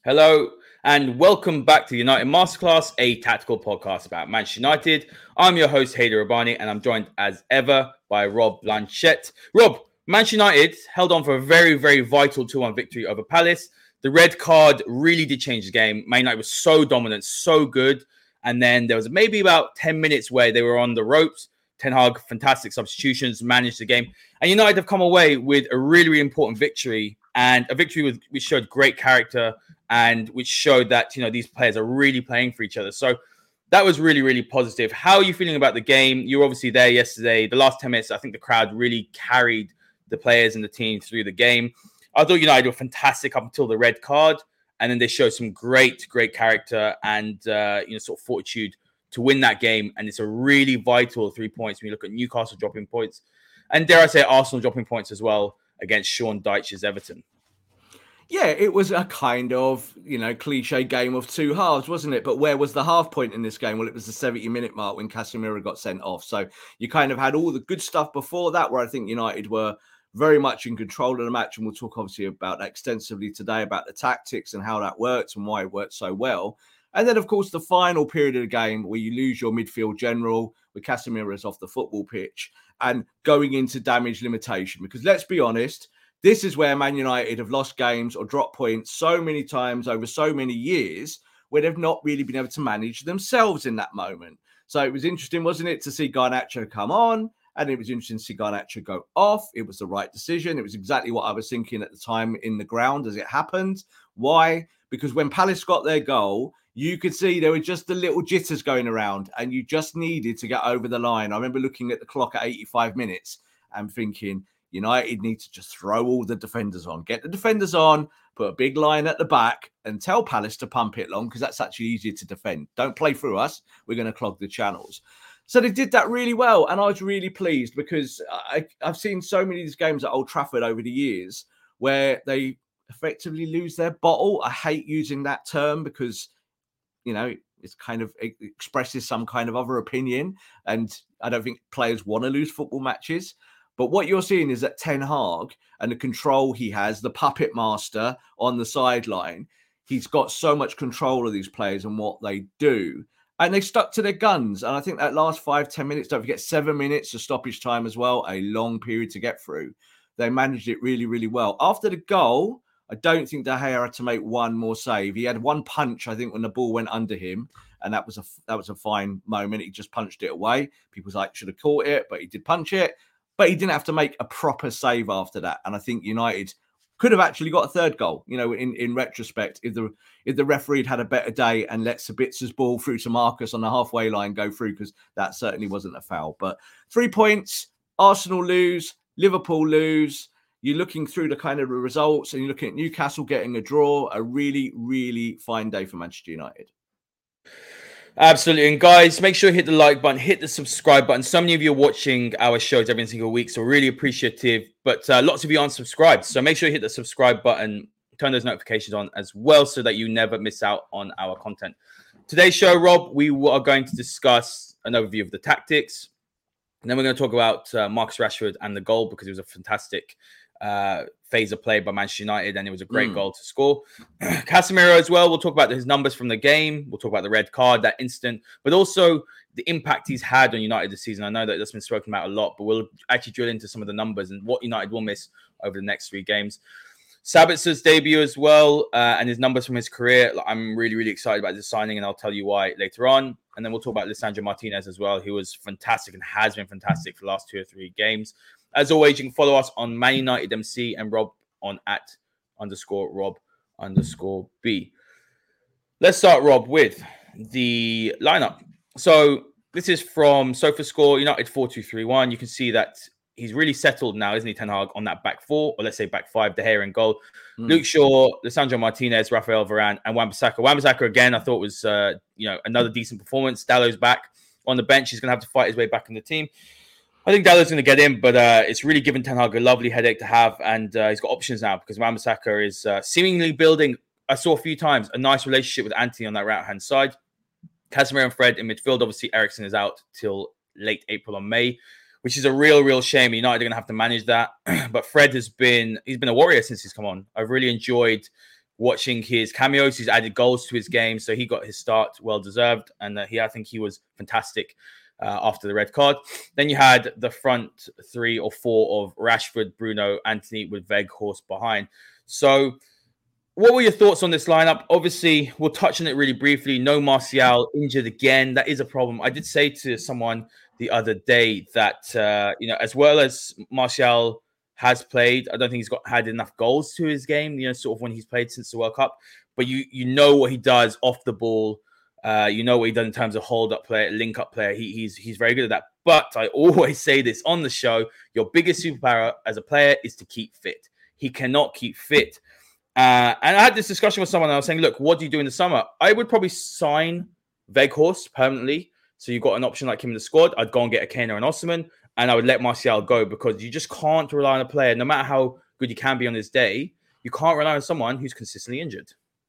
Hello and welcome back to United Masterclass, a tactical podcast about Manchester United. I'm your host, Haider Rabbani, and I'm joined as ever by Rob Blanchette. Rob, Manchester United held on for a very, very vital 2-1 victory over Palace. The red card really did change the game. Man United was so dominant, so good. And then there was maybe about 10 minutes where they were on the ropes. Ten Hag, fantastic substitutions, managed the game. And United have come away with a really, really important victory, and a victory which showed great character and which showed that, these players are really playing for each other. So that was really, really positive. How are you feeling about the game? You were obviously there yesterday. The last 10 minutes, I think the crowd really carried the players and the team through the game. I thought United were fantastic up until the red card, and then they showed some great, great character and, sort of fortitude to win that game. And it's a really vital 3 points when you look at Newcastle dropping points. And dare I say, Arsenal dropping points as well against Sean Dyche's Everton. Yeah, it was a kind of, cliche game of two halves, wasn't it? But where was the half point in this game? Well, it was the 70-minute mark when Casemiro got sent off. So you kind of had all the good stuff before that, where I think United were very much in control of the match. And we'll talk obviously about that extensively today, about the tactics and how that works and why it worked so well. And then, of course, the final period of the game where you lose your midfield general with Casemiro's off the football pitch and going into damage limitation. Because let's be honest, this is where Man United have lost games or dropped points so many times over so many years where they've not really been able to manage themselves in that moment. So it was interesting, wasn't it, to see Garnacho come on, and it was interesting to see Garnacho go off. It was the right decision. It was exactly what I was thinking at the time in the ground as it happened. Why? Because when Palace got their goal, you could see there were just the little jitters going around and you just needed to get over the line. I remember looking at the clock at 85 minutes and thinking, United need to just throw all the defenders on, get the defenders on, put a big line at the back and tell Palace to pump it long because that's actually easier to defend. Don't play through us. We're going to clog the channels. So they did that really well. And I was really pleased because I've seen so many of these games at Old Trafford over the years where they effectively lose their bottle. I hate using that term because, it's kind of, it expresses some kind of other opinion. And I don't think players want to lose football matches. But what you're seeing is that Ten Hag and the control he has, the puppet master on the sideline, he's got so much control of these players and what they do. And they stuck to their guns. And I think that last 5-10 minutes, don't forget 7 minutes of stoppage time as well, a long period to get through. They managed it really, really well. After the goal, I don't think De Gea had to make one more save. He had one punch, I think, when the ball went under him. And that was a fine moment. He just punched it away. People should have caught it, but he did punch it. But he didn't have to make a proper save after that. And I think United could have actually got a third goal, in retrospect, if the referee had a better day and let Sabitzer's ball through to Marcus on the halfway line go through, because that certainly wasn't a foul. But 3 points, Arsenal lose, Liverpool lose. You're looking through the kind of results and you're looking at Newcastle getting a draw. A really, really fine day for Manchester United. Absolutely. And guys, make sure you hit the like button, hit the subscribe button. So many of you are watching our shows every single week, so really appreciative. But lots of you aren't subscribed. So make sure you hit the subscribe button, turn those notifications on as well so that you never miss out on our content. Today's show, Rob, we are going to discuss an overview of the tactics. And then we're going to talk about Marcus Rashford and the goal, because it was a fantastic phase of play by Manchester United, and it was a great goal to score. Casemiro as well. We'll talk about his numbers from the game. We'll talk about the red card, that instant, but also the impact he's had on United this season. I know that that's been spoken about a lot, but we'll actually drill into some of the numbers and what United will miss over the next 3 games. Sabitzer's debut as well, and his numbers from his career. I'm really, really excited about this signing, and I'll tell you why later on. And then we'll talk about Lisandro Martinez as well, who was fantastic and has been fantastic for the last 2 or 3 games. As always, you can follow us on Man United MC and Rob on @Rob_B. Let's start, Rob, with the lineup. So this is from SofaScore, United 4-2-3-1. You can see that he's really settled now, isn't he, Ten Hag, on that back 4, or let's say back 5, De Gea in goal. Luke Shaw, Lisandro Martinez, Rafael Varane, and Wan-Bissaka. Wan-Bissaka, again, I thought was another decent performance. Dallow's back on the bench. He's going to have to fight his way back in the team. I think Dallow's going to get in, but it's really given Ten Hag a lovely headache to have, and he's got options now because Wan-Bissaka is seemingly building, I saw a few times, a nice relationship with Antony on that right-hand side. Casemiro and Fred in midfield. Obviously, Eriksen is out till late April or May, which is a real shame. United are going to have to manage that. But Fred he's been a warrior since he's come on. I've really enjoyed watching his cameos. He's added goals to his game, so he got his start well deserved, and I think he was fantastic after the red card. Then you had the front 3 or 4 of Rashford, Bruno, Anthony with Weghorst behind. So what were your thoughts on this lineup? Obviously, we'll touch on it really briefly. No Martial, injured again. That is a problem. I did say to someone the other day that, as well as Martial has played, I don't think he's had enough goals to his game, sort of when he's played since the World Cup. But you know what he does off the ball. You know what he does in terms of hold-up player, link-up player. He's very good at that. But I always say this on the show, your biggest superpower as a player is to keep fit. He cannot keep fit. And I had this discussion with someone, and I was saying, look, what do you do in the summer? I would probably sign Weghorst permanently. So you've got an option like him in the squad. I'd go and get a Kane or an Osimhen, and I would let Martial go, because you just can't rely on a player, no matter how good he can be on his day. You can't rely on someone who's consistently injured.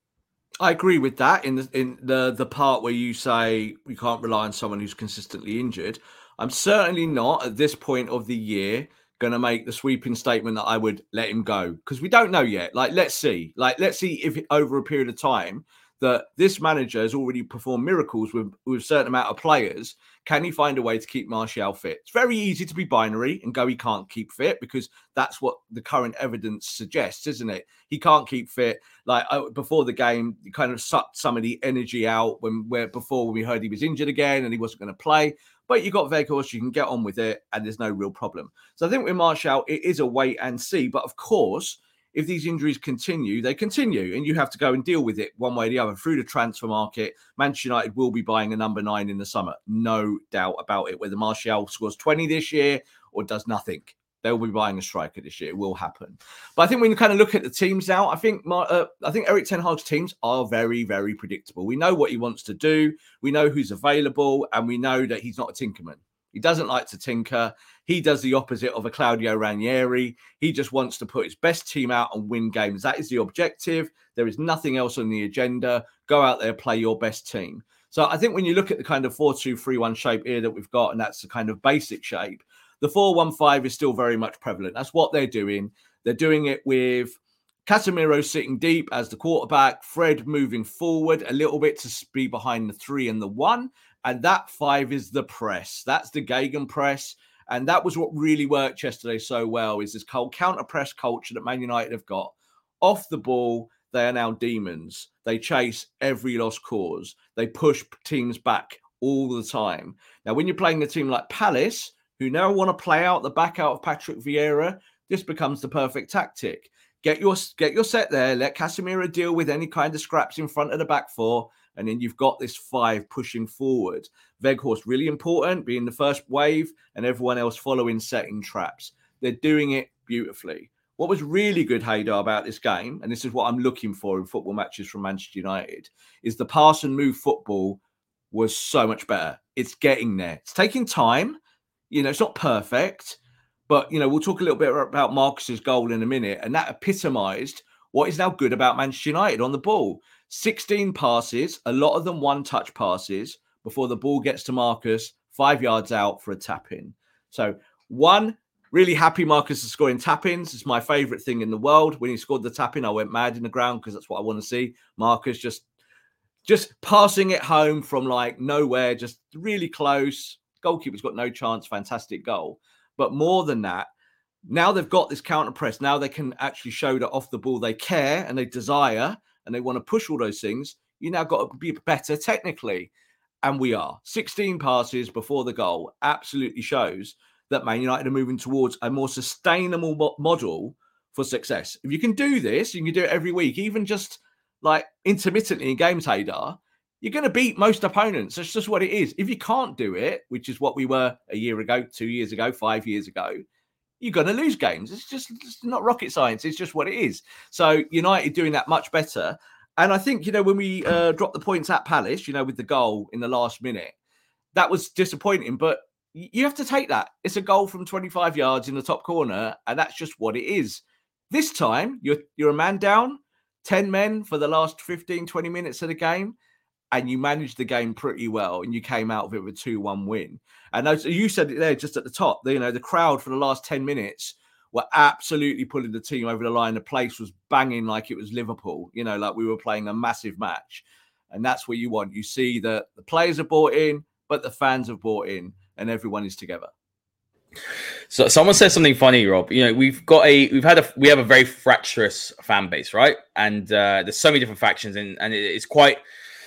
I agree with that in the part where you say we can't rely on someone who's consistently injured. I'm certainly not at this point of the year going to make the sweeping statement that I would let him go, because we don't know yet. Let's see if over a period of time that this manager has already performed miracles with a certain amount of players. Can he find a way to keep Martial fit? It's very easy to be binary and go, he can't keep fit, because that's what the current evidence suggests, isn't it? He can't keep fit. Before the game, he kind of sucked some of the energy out before we heard he was injured again and he wasn't going to play. But you got Weghorst, you can get on with it, and there's no real problem. So I think with Martial, it is a wait and see. But of course, if these injuries continue, they continue, and you have to go and deal with it one way or the other through the transfer market. Manchester United will be buying a number 9 in the summer, no doubt about it. Whether Martial scores 20 this year or does nothing, they'll be buying a striker this year. It will happen. But I think when you kind of look at the teams now, I think Erik ten Hag's teams are very, very predictable. We know what he wants to do. We know who's available, and we know that he's not a tinkerman. He doesn't like to tinker. He does the opposite of a Claudio Ranieri. He just wants to put his best team out and win games. That is the objective. There is nothing else on the agenda. Go out there, play your best team. So I think when you look at the kind of 4-2-3-1 shape here that we've got, and that's the kind of basic shape, the 4-1-5 is still very much prevalent. That's what they're doing. They're doing it with Casemiro sitting deep as the quarterback, Fred moving forward a little bit to be behind the 3 and the 1. And that 5 is the press. That's the Gegenpress. And that was what really worked yesterday so well, is this counter-press culture that Man United have got. Off the ball, they are now demons. They chase every lost cause. They push teams back all the time. Now, when you're playing a team like Palace, who now want to play out the back out of Patrick Vieira, this becomes the perfect tactic. Get your set there. Let Casemiro deal with any kind of scraps in front of the back 4. And then you've got this 5 pushing forward. Weghorst, really important, being the first wave, and everyone else following, setting traps. They're doing it beautifully. What was really good, Haydar, about this game, and this is what I'm looking for in football matches from Manchester United, is the pass and move football was so much better. It's getting there. It's taking time. It's not perfect. But, we'll talk a little bit about Marcus's goal in a minute, and that epitomised what is now good about Manchester United on the ball. 16 passes, a lot of them one-touch passes, before the ball gets to Marcus, 5 yards out for a tap-in. So, really happy Marcus is scoring tap-ins. It's my favourite thing in the world. When he scored the tap-in, I went mad in the ground, because that's what I want to see. Marcus just passing it home from nowhere, just really close. Goalkeeper's got no chance. Fantastic goal. But more than that, now they've got this counter press. Now they can actually show that off the ball they care and they desire and they want to push all those things. You now got to be better technically. And we are. 16 passes before the goal absolutely shows that Man United are moving towards a more sustainable model for success. If you can do this, you can do it every week, even just intermittently in games, Haydar, you're going to beat most opponents. That's just what it is. If you can't do it, which is what we were a year ago, 2 years ago, 5 years ago, you're going to lose games. It's not rocket science. It's just what it is. So United doing that much better. And I think, when we dropped the points at Palace, with the goal in the last minute, that was disappointing. But you have to take that. It's a goal from 25 yards in the top corner, and that's just what it is. This time, you're a man down, 10 men for the last 15, 20 minutes of the game, and you managed the game pretty well, and you came out of it with a 2-1 win. And as you said it there just at the top, the crowd for the last 10 minutes were absolutely pulling the team over the line. The place was banging like it was Liverpool, like we were playing a massive match. And that's what you want. You see that the players are bought in, but the fans have bought in, and everyone is together. So someone said something funny, Rob. We have a very fractious fan base, right? And there's so many different factions, and it's quite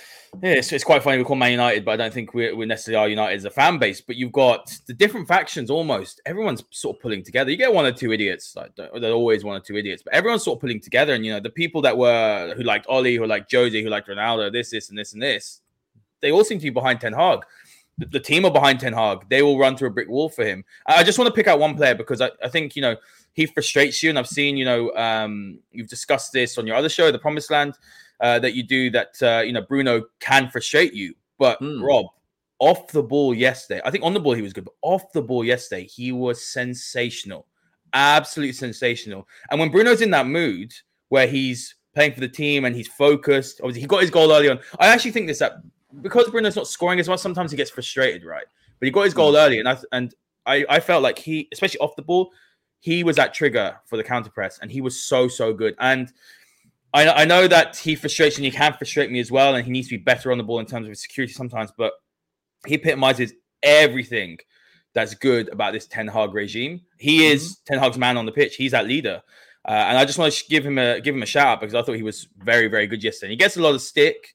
funny. We call Man United, but I don't think we necessarily are United as a fan base. But you've got the different factions almost. Everyone's sort of pulling together. You get one or two idiots. There's always one or two idiots, but everyone's sort of pulling together. And the people who liked Oli, who liked Josie, who liked Ronaldo, this, and this, and this, they all seem to be behind Ten Hag. The team are behind Ten Hag. They will run through a brick wall for him. I just want to pick out one player because I think, he frustrates you. And I've seen, you've discussed this on your other show, The Promised Land, that you do that, Bruno can frustrate you. But Rob, off the ball yesterday, I think on the ball he was good, but off the ball yesterday, he was sensational. Absolutely sensational. And when Bruno's in that mood where he's playing for the team and he's focused, obviously he got his goal early on. I actually think that because Bruno's not scoring as well, sometimes he gets frustrated, right? But he got his goal early, and I felt like he, especially off the ball, he was that trigger for the counter press, and he was so good. And I know that he frustrates, and he can frustrate me as well, and he needs to be better on the ball in terms of his security sometimes. But he epitomizes everything that's good about this Ten Hag regime. He is Ten Hag's man on the pitch. He's that leader, and I just want to give him a shout out because I thought he was very, very good yesterday. He gets a lot of stick.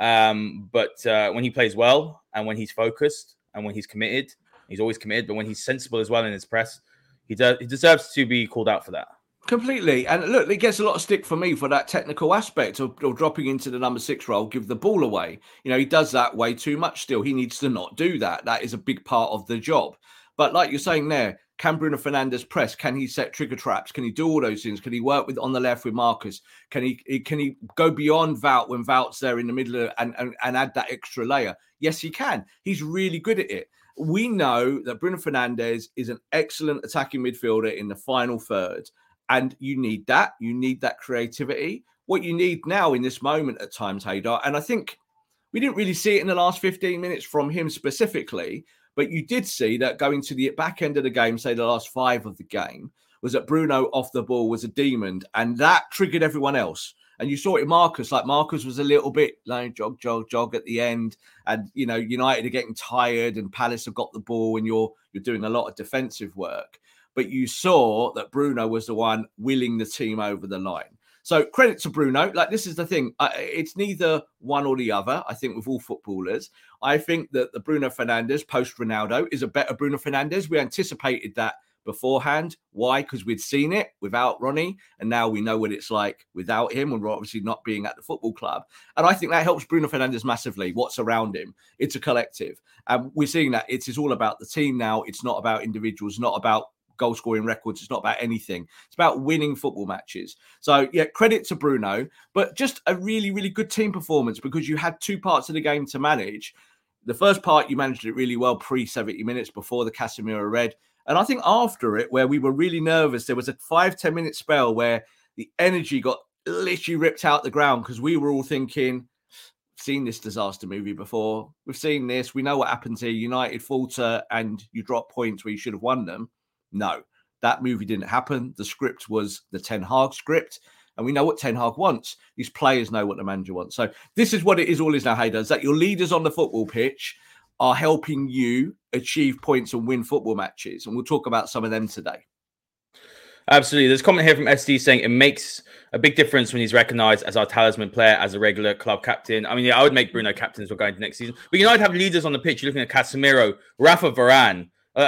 But when he plays well and when he's focused and when he's committed, he's always committed. But when he's sensible as well in his press, he deserves to be called out for that. Completely. And look, he gets a lot of stick for me for that technical aspect of dropping into the number 6 role, give the ball away. He does that way too much still. He needs to not do that. That is a big part of the job. But like you're saying there, can Bruno Fernandes press? Can he set trigger traps? Can he do all those things? Can he work on the left with Marcus? Can he go beyond Wout when Wout's there in the middle and add that extra layer? Yes, he can. He's really good at it. We know that Bruno Fernandes is an excellent attacking midfielder in the final third, and you need that. You need that creativity. What you need now in this moment at times, Haydar, and I think we didn't really see it in the last 15 minutes from him specifically, but you did see that going to the back end of the game, say the last 5 of the game, was that Bruno off the ball was a demon, and that triggered everyone else. And you saw it in Marcus. Like Marcus was a little bit like jog at the end, and United are getting tired, and Palace have got the ball, and you're doing a lot of defensive work. But you saw that Bruno was the one willing the team over the line. So credit to Bruno. Like, this is the thing. It's neither one or the other, I think, with all footballers. I think that the Bruno Fernandes post-Ronaldo is a better Bruno Fernandes. We anticipated that beforehand. Why? Because we'd seen it without Ronnie, and now we know what it's like without him, and we're obviously not being at the football club. And I think that helps Bruno Fernandes massively, what's around him. It's a collective. And we're seeing that it is all about the team now. It's not about individuals, not about goal scoring records. It's not about anything. It's about winning football matches. So yeah, credit to Bruno, but just a really, really good team performance because you had 2 parts of the game to manage. The first part, you managed it really well pre 70 minutes before the Casemiro red. And I think after it, where we were really nervous, there was a 5-10 minute spell where the energy got literally ripped out the ground because we were all thinking, we've seen this disaster movie before. We've seen this. We know what happens here. United falter and you drop points where you should have won them. No, that movie didn't happen. The script was the Ten Hag script. And we know what Ten Hag wants. These players know what the manager wants. So this is what it is all is now, Haydar, is that your leaders on the football pitch are helping you achieve points and win football matches. And we'll talk about some of them today. Absolutely. There's a comment here from SD saying it makes a big difference when he's recognised as our talisman player, as a regular club captain. I mean, yeah, I would make Bruno captain as we're going to next season. But United have leaders on the pitch. You're looking at Casemiro, Rafa Varane.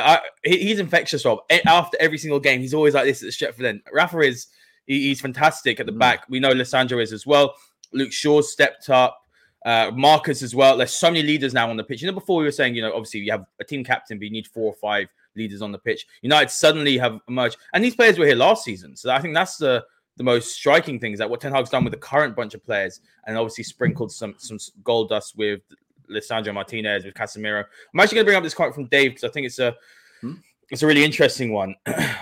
He's infectious, Rob. After every single game, he's always like this at the Stretford end. Rafa he's fantastic at the back. We know Lissandro is as well. Luke Shaw's stepped up. Marcus as well. There's so many leaders now on the pitch. Before we were saying, obviously you have a team captain, but you need 4 or 5 leaders on the pitch. United suddenly have emerged. And these players were here last season. So I think that's the most striking thing is that what Ten Hag's done with the current bunch of players and obviously sprinkled some gold dust with Lissandro Martinez, with Casemiro. I'm actually going to bring up this quote from Dave because I think it's a really interesting one.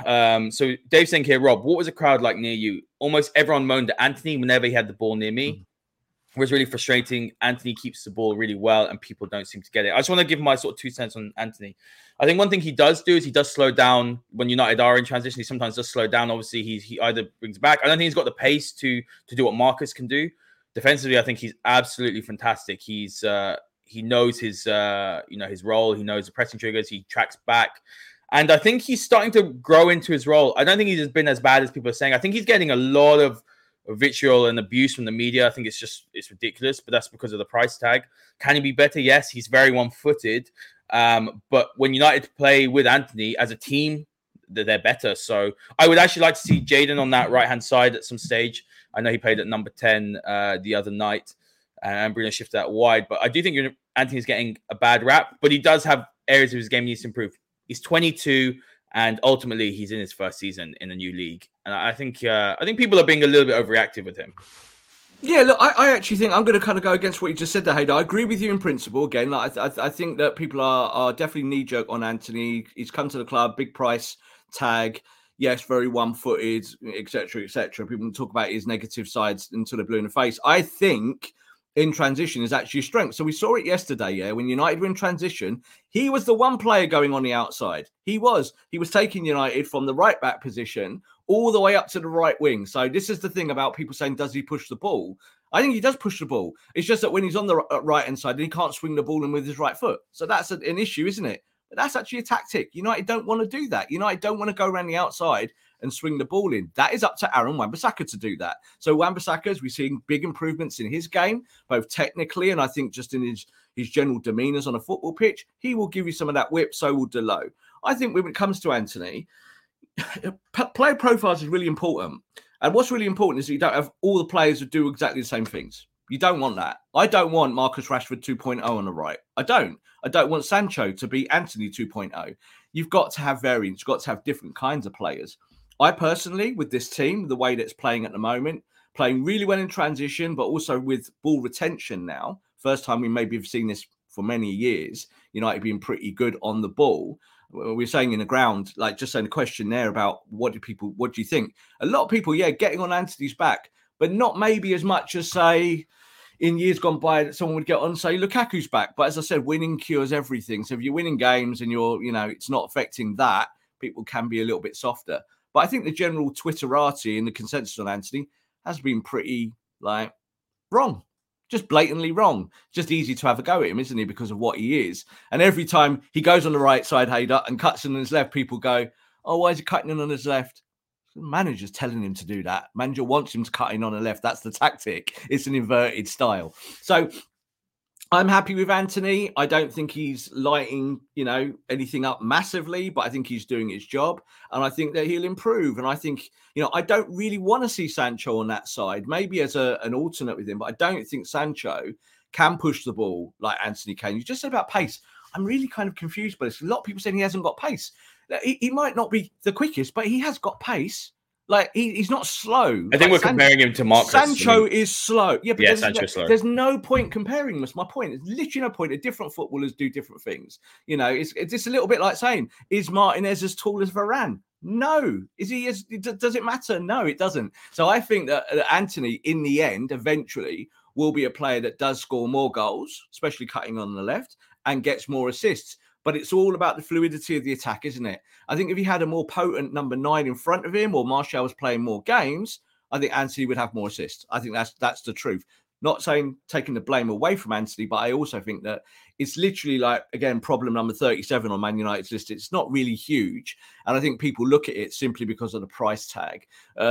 So Dave's saying here, Rob, what was the crowd like near you? Almost everyone moaned at Anthony whenever he had the ball near me. was really frustrating. Antony keeps the ball really well, and people don't seem to get it. I just want to give my sort of 2 cents on Antony. I think one thing he does do is he does slow down when United are in transition. He sometimes does slow down. Obviously, he either brings back. I don't think he's got the pace to do what Marcus can do. Defensively, I think he's absolutely fantastic. He knows his his role. He knows the pressing triggers. He tracks back. And I think he's starting to grow into his role. I don't think he's been as bad as people are saying. I think he's getting a lot of vitriol and abuse from the media. I think it's ridiculous, but that's because of the price tag. Can he be better? Yes, he's very one-footed. But when United play with Antony as a team, they're better. So I would actually like to see Jadon on that right-hand side at some stage. I know he played at number 10 the other night, and Bruno shifted that wide. But I do think Antony's getting a bad rap, but he does have areas of his game he needs to improve. He's 22, and ultimately he's in his first season in a new league. And I think people are being a little bit overreactive with him. Yeah, look, I actually think I'm going to kind of go against what you just said there, Haydar. I agree with you in principle. Again, like, I think that people are definitely knee-jerk on Antony. He's come to the club, big price tag. Yes, very one-footed, etc., etc. People talk about his negative sides until they're blue in the face. I think in transition is actually a strength. So we saw it yesterday, yeah, when United were in transition, he was the one player going on the outside. He was taking United from the right-back position all the way up to the right wing. So this is the thing about people saying, does he push the ball? I think he does push the ball. It's just that when he's on the right-hand side, he can't swing the ball in with his right foot. So that's an issue, isn't it? But that's actually a tactic. United don't want to do that. United don't want to go around the outside and swing the ball in. That is up to Aaron Wan-Bissaka to do that. So Wan-Bissaka, as we're seeing big improvements in his game, both technically and I think just in his general demeanours on a football pitch, he will give you some of that whip, so will Dalot. I think when it comes to Antony, player profiles is really important. And what's really important is that you don't have all the players who do exactly the same things. You don't want that. I don't want Marcus Rashford 2.0 on the right. I don't want Sancho to be Antony 2.0. You've got to have variants. You've got to have different kinds of players. I personally, with this team, the way that it's playing at the moment, playing really well in transition, but also with ball retention now. First time we maybe have seen this for many years. United being pretty good on the ball. We're saying in the ground, like just saying a question there about what do you think? A lot of people, getting on Antony's back, but not maybe as much as, say, in years gone by that someone would get on, say, Lukaku's back. But as I said, winning cures everything. So if you're winning games and it's not affecting that, people can be a little bit softer. But I think the general Twitterati and the consensus on Antony has been pretty, wrong. Just blatantly wrong. Just easy to have a go at him, isn't he? Because of what he is. And every time he goes on the right side, Haydar, and cuts in on his left, people go, oh, why is he cutting in on his left? The manager's telling him to do that. Manager wants him to cut in on the left. That's the tactic. It's an inverted style. So I'm happy with Antony. I don't think he's lighting, anything up massively, but I think he's doing his job. And I think that he'll improve. And I think, I don't really want to see Sancho on that side, maybe as an alternate with him, but I don't think Sancho can push the ball like Antony can. You just said about pace. I'm really kind of confused by this. A lot of people saying he hasn't got pace. He might not be the quickest, but he has got pace. He's not slow. I think we're comparing him to Marcus. Sancho is slow. Yeah, but Sancho is slow. There's no point comparing them. That's my point. There's literally no point. Different footballers do different things. It's a little bit like saying, is Martinez as tall as Varane? No. Is he? Does it matter? No, it doesn't. So I think that Antony, in the end, eventually will be a player that does score more goals, especially cutting on the left, and gets more assists. But it's all about the fluidity of the attack, isn't it? I think if he had a more potent number 9 in front of him, or Martial was playing more games, I think Antony would have more assists. I think that's the truth. Not saying taking the blame away from Antony, but I also think that it's literally again, problem number 37 on Man United's list. It's not really huge. And I think people look at it simply because of the price tag.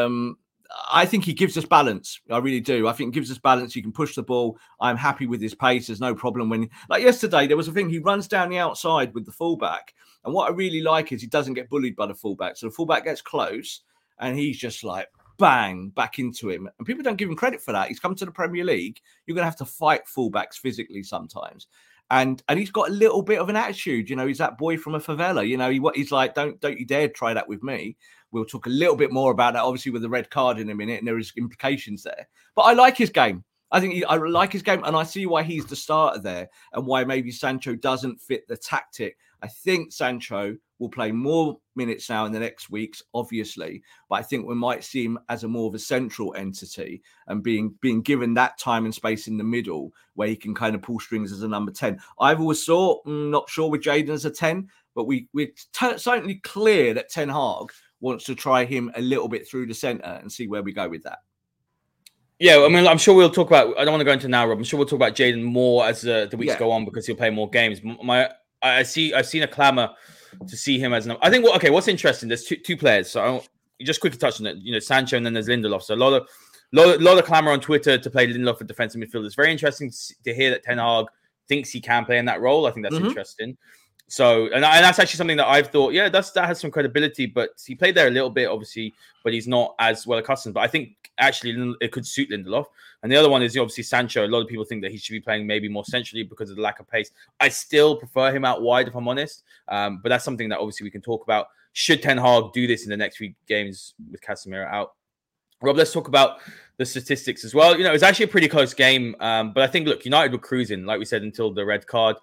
I think he gives us balance. I really do. I think he gives us balance. He can push the ball. I'm happy with his pace. There's no problem when, yesterday, there was a thing. He runs down the outside with the fullback. And what I really like is he doesn't get bullied by the fullback. So the fullback gets close and he's just bang, back into him. And people don't give him credit for that. He's come to the Premier League. You're going to have to fight fullbacks physically sometimes. And he's got a little bit of an attitude. He's that boy from a favela. He's like, don't you dare try that with me. We'll talk a little bit more about that, obviously, with the red card in a minute, and there is implications there. But I like his game. I think I like his game, and I see why he's the starter there and why maybe Sancho doesn't fit the tactic. I think Sancho will play more minutes now in the next weeks, obviously, but I think we might see him as a more of a central entity and being given that time and space in the middle where he can kind of pull strings as a number 10. I've always thought, not sure with Jadon as a 10, but we're certainly clear that Ten Hag wants to try him a little bit through the centre and see where we go with that. Yeah, I mean, I'm sure we'll talk about. I don't want to go into now, Rob. I'm sure we'll talk about Jadon more as the weeks go on because he'll play more games. I've seen a clamour to see him as an. I think what's interesting. There's two players. So you just quickly touch on it. You know, Sancho and then there's Lindelof. So a lot of clamour on Twitter to play Lindelof at defensive midfield. It's very interesting to hear that Ten Hag thinks he can play in that role. I think that's interesting. So, and that's actually something that I've thought, that has some credibility, but he played there a little bit, obviously, but he's not as well accustomed. But I think actually it could suit Lindelof. And the other one is obviously Sancho. A lot of people think that he should be playing maybe more centrally because of the lack of pace. I still prefer him out wide, if I'm honest. But that's something that obviously we can talk about. Should Ten Hag do this in the next few games with Casemiro out? Rob, let's talk about the statistics as well. You know, it was actually a pretty close game. But I think, look, United were cruising, like we said, until the red card.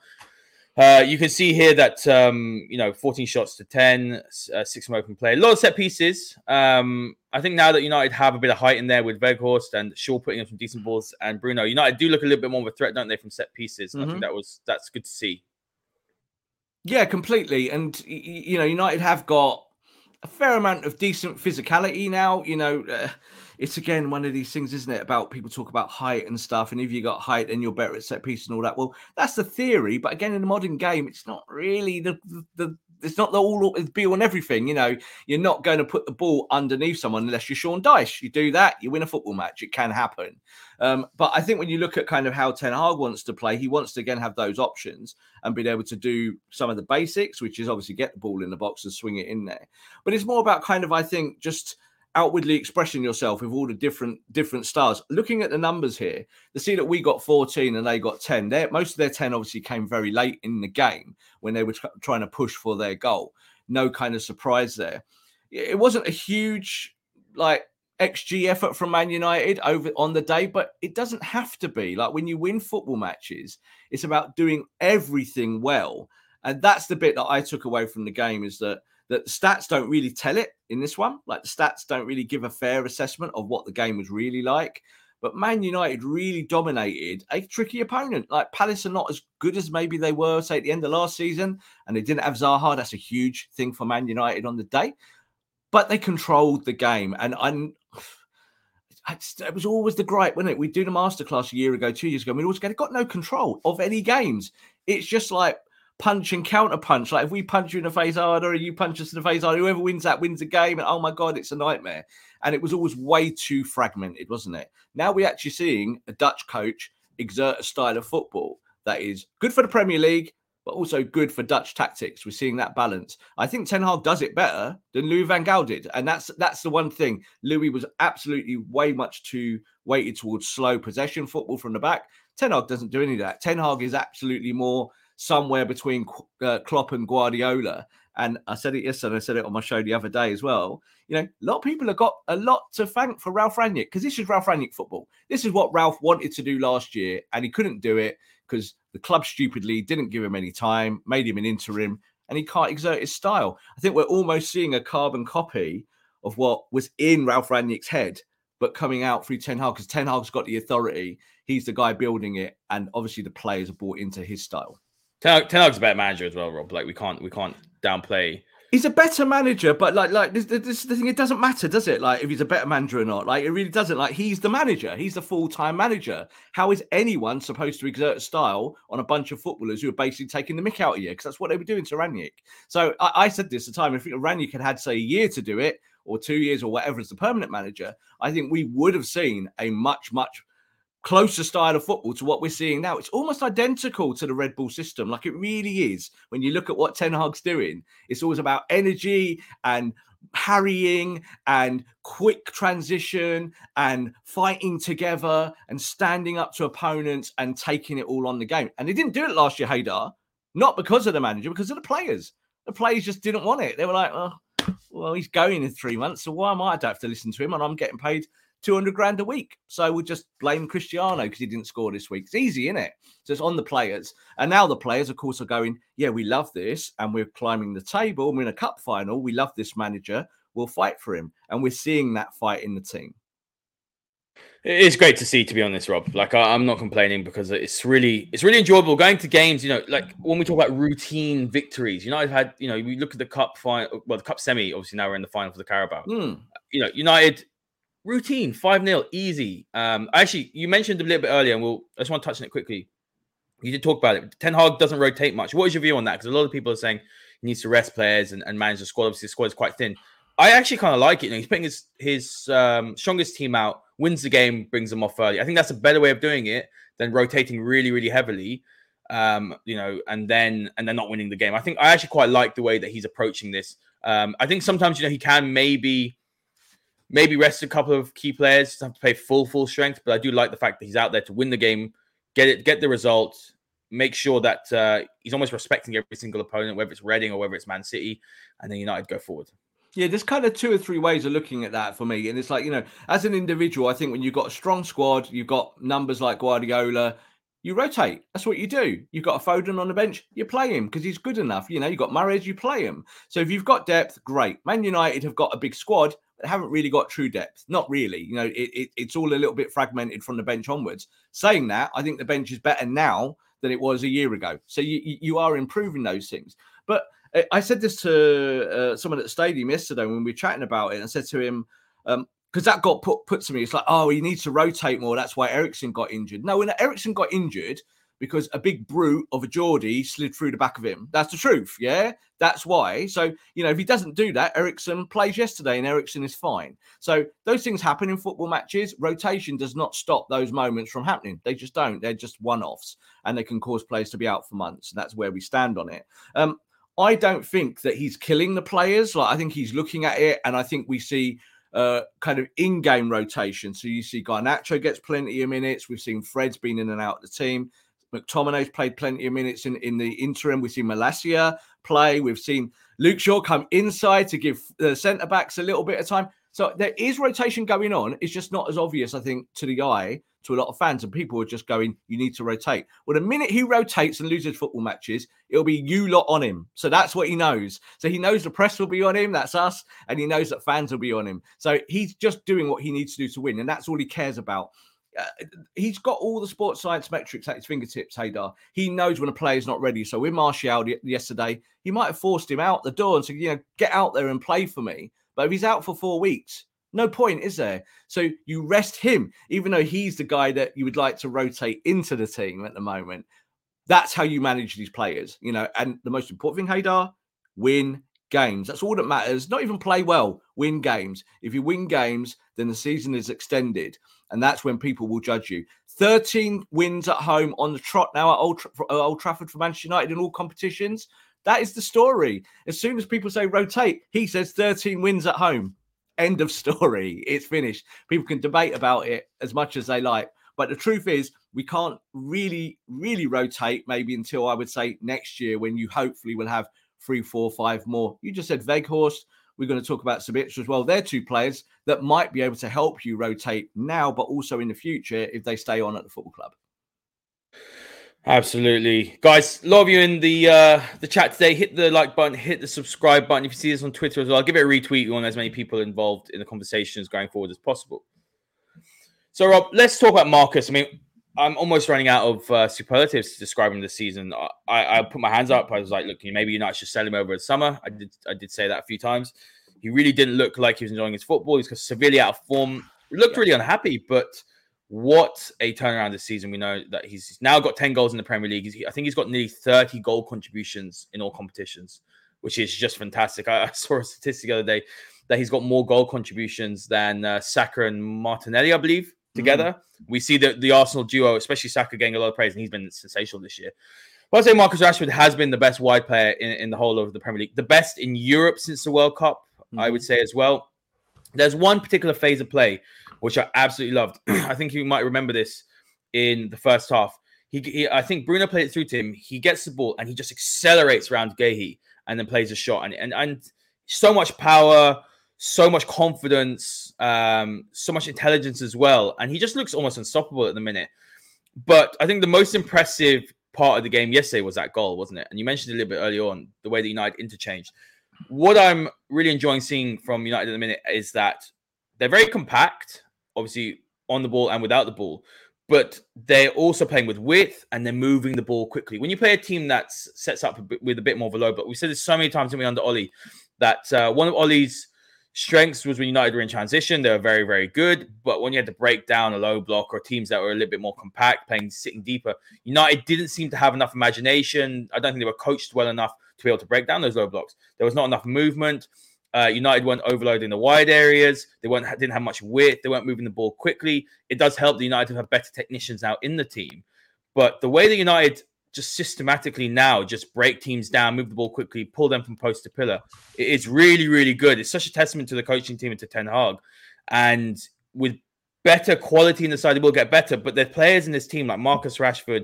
You can see here that, 14 shots to 10, 6 from open play. A lot of set pieces. I think now that United have a bit of height in there with Weghorst and Shaw putting in some decent balls and Bruno, United do look a little bit more of a threat, don't they, from set pieces? And I think that's good to see. Yeah, completely. And, United have got a fair amount of decent physicality now. It's again one of these things, isn't it, about people talk about height and stuff, and if you got height then you're better at set pieces and all that. Well, that's the theory, but again, in the modern game, it's not really it's not the all be on everything. You're not going to put the ball underneath someone unless you're Sean Dyche. You do that, you win a football match. It can happen. But I think when you look at kind of how Ten Hag wants to play, he wants to again have those options and be able to do some of the basics, which is obviously get the ball in the box and swing it in there. But it's more about kind of, I think, just outwardly expressing yourself with all the different styles. Looking at the numbers here, to see that we got 14 and they got 10. Most of their 10 obviously came very late in the game when they were trying to push for their goal. No kind of surprise there. It wasn't a huge XG effort from Man United over on the day, but it doesn't have to be. Like when you win football matches, it's about doing everything well. And that's the bit that I took away from the game, is that the stats don't really tell it in this one. Like the stats don't really give a fair assessment of what the game was really like. But Man United really dominated a tricky opponent. Like Palace are not as good as maybe they were, say, at the end of last season, and they didn't have Zaha. That's a huge thing for Man United on the day. But they controlled the game. And it was always the gripe, wasn't it? We do the masterclass a year ago, 2 years ago. We always got no control of any games. It's just like punch and counter punch. Like if we punch you in the face harder and you punch us in the face harder, whoever wins that wins the game. And oh my God, it's a nightmare. And it was always way too fragmented, wasn't it? Now we're actually seeing a Dutch coach exert a style of football that is good for the Premier League, but also good for Dutch tactics. We're seeing that balance. I think Ten Hag does it better than Louis van Gaal did. And that's the one thing. Louis was absolutely way much too weighted towards slow possession football from the back. Ten Hag doesn't do any of that. Ten Hag is absolutely more somewhere between Klopp and Guardiola. And I said it yesterday, I said it on my show the other day as well. A lot of people have got a lot to thank for Ralf Rangnick, because this is Ralf Rangnick football. This is what Ralf wanted to do last year, and he couldn't do it because the club stupidly didn't give him any time, made him an interim, and he can't exert his style. I think we're almost seeing a carbon copy of what was in Ralf Rangnick's head, but coming out through Ten Hag, because Ten Hag's got the authority. He's the guy building it, and obviously the players are bought into his style. Ten Hag's a better manager as well, Rob. Like we can't downplay. He's a better manager, but this the thing. It doesn't matter, does it? Like if he's a better manager or not. Like it really doesn't. Like he's the manager. He's the full-time manager. How is anyone supposed to exert a style on a bunch of footballers who are basically taking the mick out of you? Because that's what they were doing to Rangnick. So I said this at the time. If Rangnick had say a year to do it, or 2 years, or whatever, as the permanent manager, I think we would have seen a much closer style of football to what we're seeing now. It's almost identical to the Red Bull system. Like it really is. When you look at what Ten Hag's doing, it's always about energy and harrying and quick transition and fighting together and standing up to opponents and taking it all on the game. And they didn't do it last year, Haydar, not because of the manager, because of the players. The players just didn't want it. They were like, well, he's going in 3 months, so why am I? I don't have to listen to him, and I'm getting paid 200 grand a week. So we'll just blame Cristiano because he didn't score this week. It's easy, isn't it? So it's on the players. And now the players, of course, are going, yeah, we love this. And we're climbing the table. We're in a cup final. We love this manager. We'll fight for him. And we're seeing that fight in the team. It's great to see, to be honest, Rob. Like, I'm not complaining because it's really enjoyable going to games. You know, like when we talk about routine victories, United had, we look at the cup final, well, the cup semi. Obviously, now we're in the final for the Carabao. United routine 5-0, easy. Actually, you mentioned a little bit earlier, and I just want to touch on it quickly. You did talk about it. Ten Hag doesn't rotate much. What is your view on that? Because a lot of people are saying he needs to rest players and manage the squad. Obviously, the squad is quite thin. I actually kind of like it. He's putting his strongest team out, wins the game, brings them off early. I think that's a better way of doing it than rotating really, really heavily, and then not winning the game. I actually quite like the way that he's approaching this. I think sometimes, he can maybe rest a couple of key players, doesn't have to play full strength, but I do like the fact that he's out there to win the game, get the result, make sure that he's almost respecting every single opponent, whether it's Reading or whether it's Man City, and then United go forward. Yeah, there's kind of 2 or 3 ways of looking at that for me. And it's like, as an individual, I think when you've got a strong squad, you've got numbers like Guardiola, you rotate. That's what you do. You've got a Foden on the bench, you play him because he's good enough. You've got Mahrez, you play him. So if you've got depth, great. Man United have got a big squad, but haven't really got true depth. Not really. It's all a little bit fragmented from the bench onwards. Saying that, I think the bench is better now than it was a year ago. So you are improving those things. But I said this to someone at the stadium yesterday when we were chatting about it, and I said to him, because that got put to me, it's like, oh, he needs to rotate more. That's why Eriksen got injured. No, when Eriksen got injured, because a big brute of a Geordie slid through the back of him. That's the truth, yeah? That's why. So, if he doesn't do that, Eriksen plays yesterday and Eriksen is fine. So those things happen in football matches. Rotation does not stop those moments from happening. They just don't. They're just one-offs, and they can cause players to be out for months, and that's where we stand on it. I don't think that he's killing the players. I think he's looking at it, and I think we see kind of in-game rotation. So you see Garnacho gets plenty of minutes. We've seen Fred's been in and out of the team. McTominay's played plenty of minutes in the interim. We've seen Malacia play. We've seen Luke Shaw come inside to give the centre-backs a little bit of time. So there is rotation going on. It's just not as obvious, I think, to the eye, to a lot of fans, and people are just going, you need to rotate. Well, the minute he rotates and loses football matches, it'll be you lot on him. So that's what he knows. So he knows the press will be on him, that's us, and he knows that fans will be on him. So he's just doing what he needs to do to win, and that's all he cares about. He's got all the sports science metrics at his fingertips, Haydar. He knows when a player's not ready. So with Martial yesterday, he might have forced him out the door and said, get out there and play for me. But if he's out for 4 weeks, no point, is there? So you rest him, even though he's the guy that you would like to rotate into the team at the moment. That's how you manage these players, And the most important thing, Haydar, win games. That's all that matters. Not even play well, win games. If you win games, then the season is extended. And that's when people will judge you. 13 wins at home on the trot now at Old Trafford for Manchester United in all competitions. That is the story. As soon as people say rotate, he says 13 wins at home. End of story. It's finished. People can debate about it as much as they like. But the truth is, we can't really, really rotate maybe until I would say next year when you hopefully will have 3, 4, 5 more. You just said Weghorst. We're going to talk about Sabitzer as well. They're 2 players that might be able to help you rotate now, but also in the future if they stay on at the football club. Absolutely. Guys, a lot of you in the chat today, hit the like button, hit the subscribe button. If you see this on Twitter as well, I'll give it a retweet. We want as many people involved in the conversations going forward as possible. So, Rob, let's talk about Marcus. I mean, I'm almost running out of superlatives to describe him this season. I put my hands up. I was like, look, maybe United should sell him over the summer. I did say that a few times. He really didn't look like he was enjoying his football. He's severely out of form. He looked really unhappy, but what a turnaround this season. We know that he's now got 10 goals in the Premier League. I think he's got nearly 30 goal contributions in all competitions, which is just fantastic. I saw a statistic the other day that he's got more goal contributions than Saka and Martinelli, I believe, together. We see the Arsenal duo, especially Saka, getting a lot of praise, and he's been sensational this year. But I'd say Marcus Rashford has been the best wide player in the whole of the Premier League. The best in Europe since the World Cup, I would say as well. There's one particular phase of play which I absolutely loved. I think you might remember this in the first half. I think Bruno played it through to him. He gets the ball and he just accelerates around Guehi and then plays a shot. And so much power, so much confidence, so much intelligence as well. And he just looks almost unstoppable at the minute. But I think the most impressive part of the game yesterday was that goal, wasn't it? And you mentioned it a little bit earlier on, the way that United interchanged. What I'm really enjoying seeing from United at the minute is that they're very compact, obviously on the ball and without the ball, but they're also playing with width and they're moving the ball quickly. When you play a team that sets up with a bit more of a low block, we said this so many times under Ollie, that one of Ollie's strengths was when United were in transition. They were very, very good. But when you had to break down a low block or teams that were a little bit more compact, sitting deeper, United didn't seem to have enough imagination. I don't think they were coached well enough to be able to break down those low blocks. There was not enough movement. United weren't overloading the wide areas. They didn't have much width. They weren't moving the ball quickly. It does help the United have better technicians now in the team. But the way that United just systematically now just break teams down, move the ball quickly, pull them from post to pillar, it's really, really good. It's such a testament to the coaching team and to Ten Hag. And with better quality in the side, they will get better. But there's players in this team like Marcus Rashford,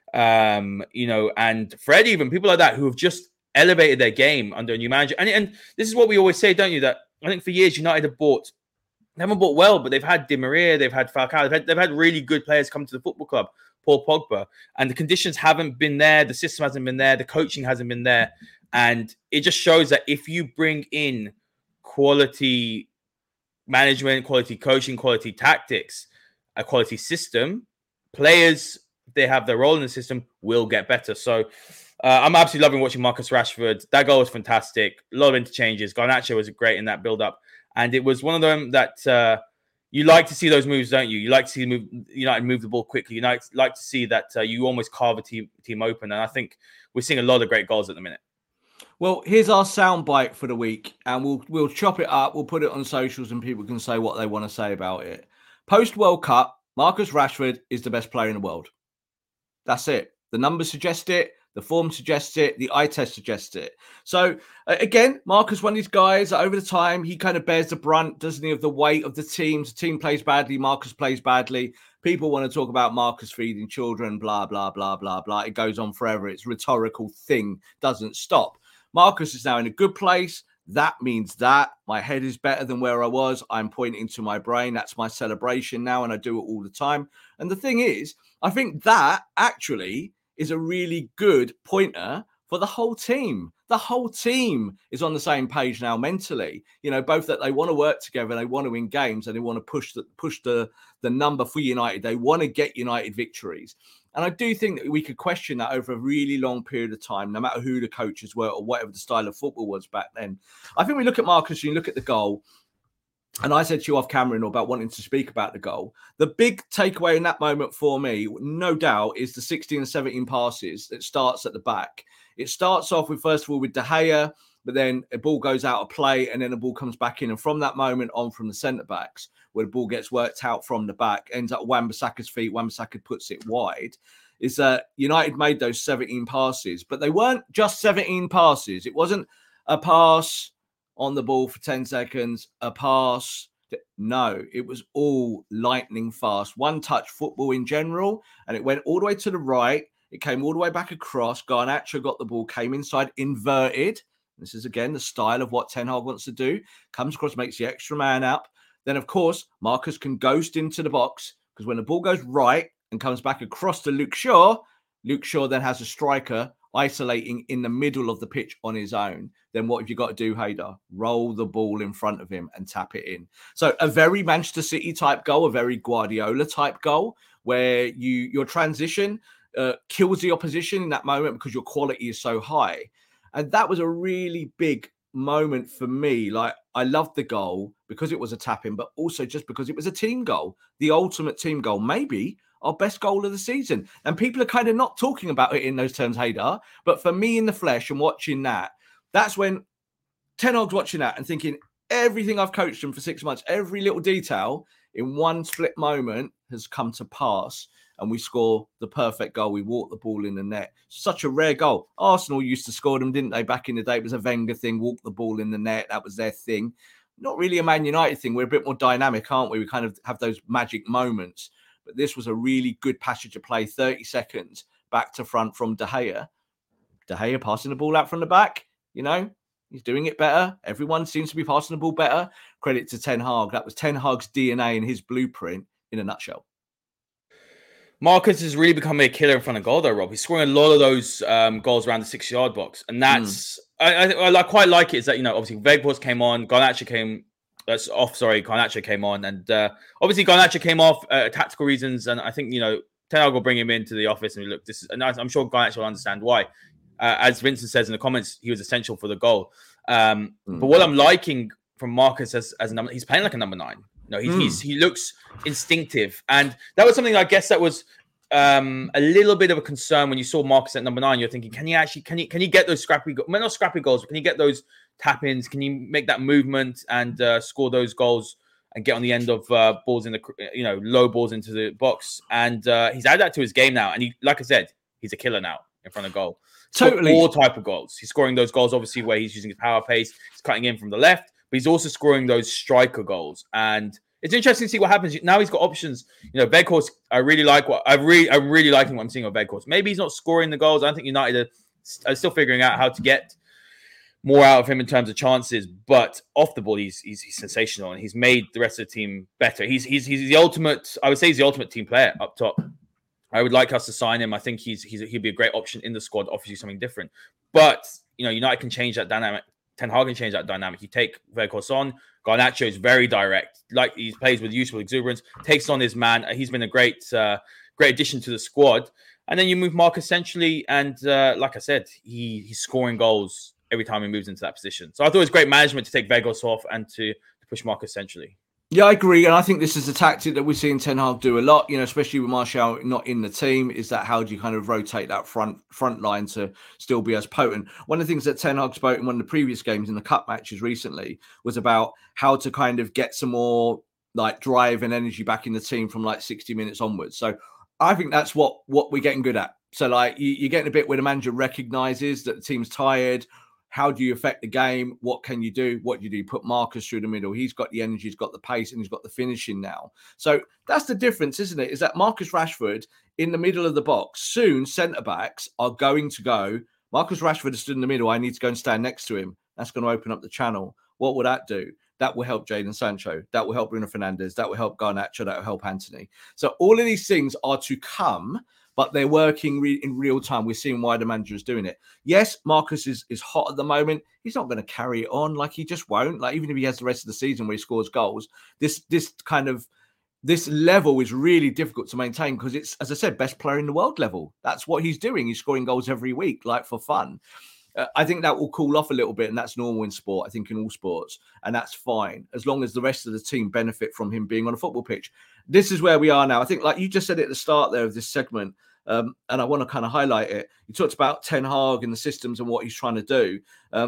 and Fred, even people like that who have just elevated their game under a new manager. And this is what we always say, don't you? That I think for years United they haven't bought well, but they've had Di Maria, they've had Falcao, they've had really good players come to the football club, Paul Pogba, and the conditions haven't been there, the system hasn't been there, the coaching hasn't been there, and it just shows that if you bring in quality management, quality coaching, quality tactics, a quality system, players, they have their role in the system, will get better. So I'm absolutely loving watching Marcus Rashford. That goal was fantastic. A lot of interchanges. Garnacho was great in that build-up. And it was one of them that you like to see those moves, don't you? You like to see United move the ball quickly. You like to see that you almost carve a team open. And I think we're seeing a lot of great goals at the minute. Well, here's our soundbite for the week, and we'll chop it up. We'll put it on socials, and people can say what they want to say about it. Post World Cup, Marcus Rashford is the best player in the world. That's it. The numbers suggest it. The form suggests it. The eye test suggests it. So, again, Marcus, one of these guys, over the time, he kind of bears the brunt, doesn't he, of the weight of the team. The team plays badly. Marcus plays badly. People want to talk about Marcus feeding children, blah, blah, blah, blah, blah. It goes on forever. It's a rhetorical thing. Doesn't stop. Marcus is now in a good place. That means that my head is better than where I was. I'm pointing to my brain. That's my celebration now, and I do it all the time. And the thing is, I think that actually is a really good pointer for the whole team. The whole team is on the same page now mentally. You know, both that they want to work together, they want to win games, and they want to push the number for United. They want to get United victories. And I do think that we could question that over a really long period of time, no matter who the coaches were or whatever the style of football was back then. I think we look at Marcus, you look at the goal, and I said to you off camera about wanting to speak about the goal. The big takeaway in that moment for me, no doubt, is the 16 and 17 passes that starts at the back. It starts off with, first of all, with De Gea, but then a ball goes out of play and then the ball comes back in. And from that moment on, from the centre-backs, where the ball gets worked out from the back, ends up at Wan-Bissaka's feet, Wan-Bissaka puts it wide, is that United made those 17 passes. But they weren't just 17 passes. It wasn't a pass on the ball for 10 seconds, a pass. No, it was all lightning fast. One-touch football in general, and it went all the way to the right. It came all the way back across. Garnacho got the ball, came inside, inverted. This is, again, the style of what Ten Hag wants to do. Comes across, makes the extra man up. Then, of course, Marcus can ghost into the box because when the ball goes right and comes back across to Luke Shaw then has a striker isolating in the middle of the pitch on his own. Then what have you got to do, Hader? Roll the ball in front of him and tap it in. So a very Manchester City type goal, a very Guardiola type goal, where your transition kills the opposition in that moment because your quality is so high. And that was a really big moment for me. Like, I loved the goal because it was a tap in, but also just because it was a team goal, the ultimate team goal, maybe our best goal of the season. And people are kind of not talking about it in those terms, Hader. But for me in the flesh and watching that, that's when Ten Hag's watching that and thinking everything I've coached him for 6 months, every little detail in one split moment has come to pass. And we score the perfect goal. We walk the ball in the net. Such a rare goal. Arsenal used to score them, didn't they? Back in the day, it was a Wenger thing, walk the ball in the net. That was their thing. Not really a Man United thing. We're a bit more dynamic, aren't we? We kind of have those magic moments. But this was a really good passage of play, 30 seconds back to front from De Gea. De Gea passing the ball out from the back, you know, He's doing it better. Everyone seems to be passing the ball better. Credit to Ten Hag. That was Ten Hag's DNA and his blueprint in a nutshell. Marcus is really becoming a killer in front of goal, though, Rob. He's scoring a lot of those goals around the 6-yard box. And that's, I quite like it, is that, obviously Weghorst came on, Garnacho came on. And obviously Garnacho came off tactical reasons. And I think, Ten Hag will bring him into the office and look, and I'm sure Garnacho will understand why. As Vincent says in the comments, he was essential for the goal. But what I'm liking from Marcus as a number, he's playing like a number 9. He looks instinctive, and that was something I guess that was a little bit of a concern when you saw Marcus at number 9. You're thinking, can he get those scrappy, not scrappy goals, but can he get those tap-ins? Can he make that movement and score those goals and get on the end of balls in the low balls into the box? And he's added that to his game now, and he, like I said, he's a killer now in front of goal. Totally, all type of goals. He's scoring those goals, obviously, where he's using his power pace. He's cutting in from the left. But he's also scoring those striker goals, and it's interesting to see what happens. Now he's got options. Weghorst, I'm really liking what I'm seeing of Weghorst. Maybe he's not scoring the goals. I think United are still figuring out how to get more out of him in terms of chances. But off the ball, he's sensational, and he's made the rest of the team better. He's the ultimate. I would say he's the ultimate team player up top. I would like us to sign him. I think he'd be a great option in the squad. Offers you something different, but United can change that dynamic. Ten Hag can change that dynamic. You take Weghorst on. Garnacho is very direct. Like, he plays with useful exuberance, takes on his man. He's been a great addition to the squad. And then you move Marcus centrally, and like I said, he's scoring goals every time he moves into that position. So I thought it was great management to take Weghorst off and to push Marcus centrally. Yeah, I agree. And I think this is a tactic that we're seeing Ten Hag do a lot, especially with Martial not in the team, is that how do you kind of rotate that front line to still be as potent? One of the things that Ten Hag spoke in one of the previous games in the cup matches recently was about how to kind of get some more like drive and energy back in the team from like 60 minutes onwards. So I think that's what we're getting good at. So like you're getting a bit where the manager recognizes that the team's tired. How do you affect the game? What can you do? What do you do? You put Marcus through the middle. He's got the energy, he's got the pace, and he's got the finishing now. So that's the difference, isn't it? Is that Marcus Rashford in the middle of the box. Soon, centre-backs are going to go, Marcus Rashford is stood in the middle. I need to go and stand next to him. That's going to open up the channel. What will that do? That will help Jadon Sancho. That will help Bruno Fernandes. That will help Garnacho. That will help Antony. So all of these things are to come, but they're working in real time. We're seeing why the manager is doing it. Yes, Marcus is hot at the moment. He's not going to carry it on. Like, he just won't. Like, even if he has the rest of the season where he scores goals, this level is really difficult to maintain because it's, as I said, best player in the world level. That's what he's doing. He's scoring goals every week, like, for fun. I think that will cool off a little bit, and that's normal in sport, I think, in all sports, and that's fine, as long as the rest of the team benefit from him being on a football pitch. This is where we are now. I think, like you just said at the start there of this segment, and I want to kind of highlight it. You talked about Ten Hag and the systems and what he's trying to do.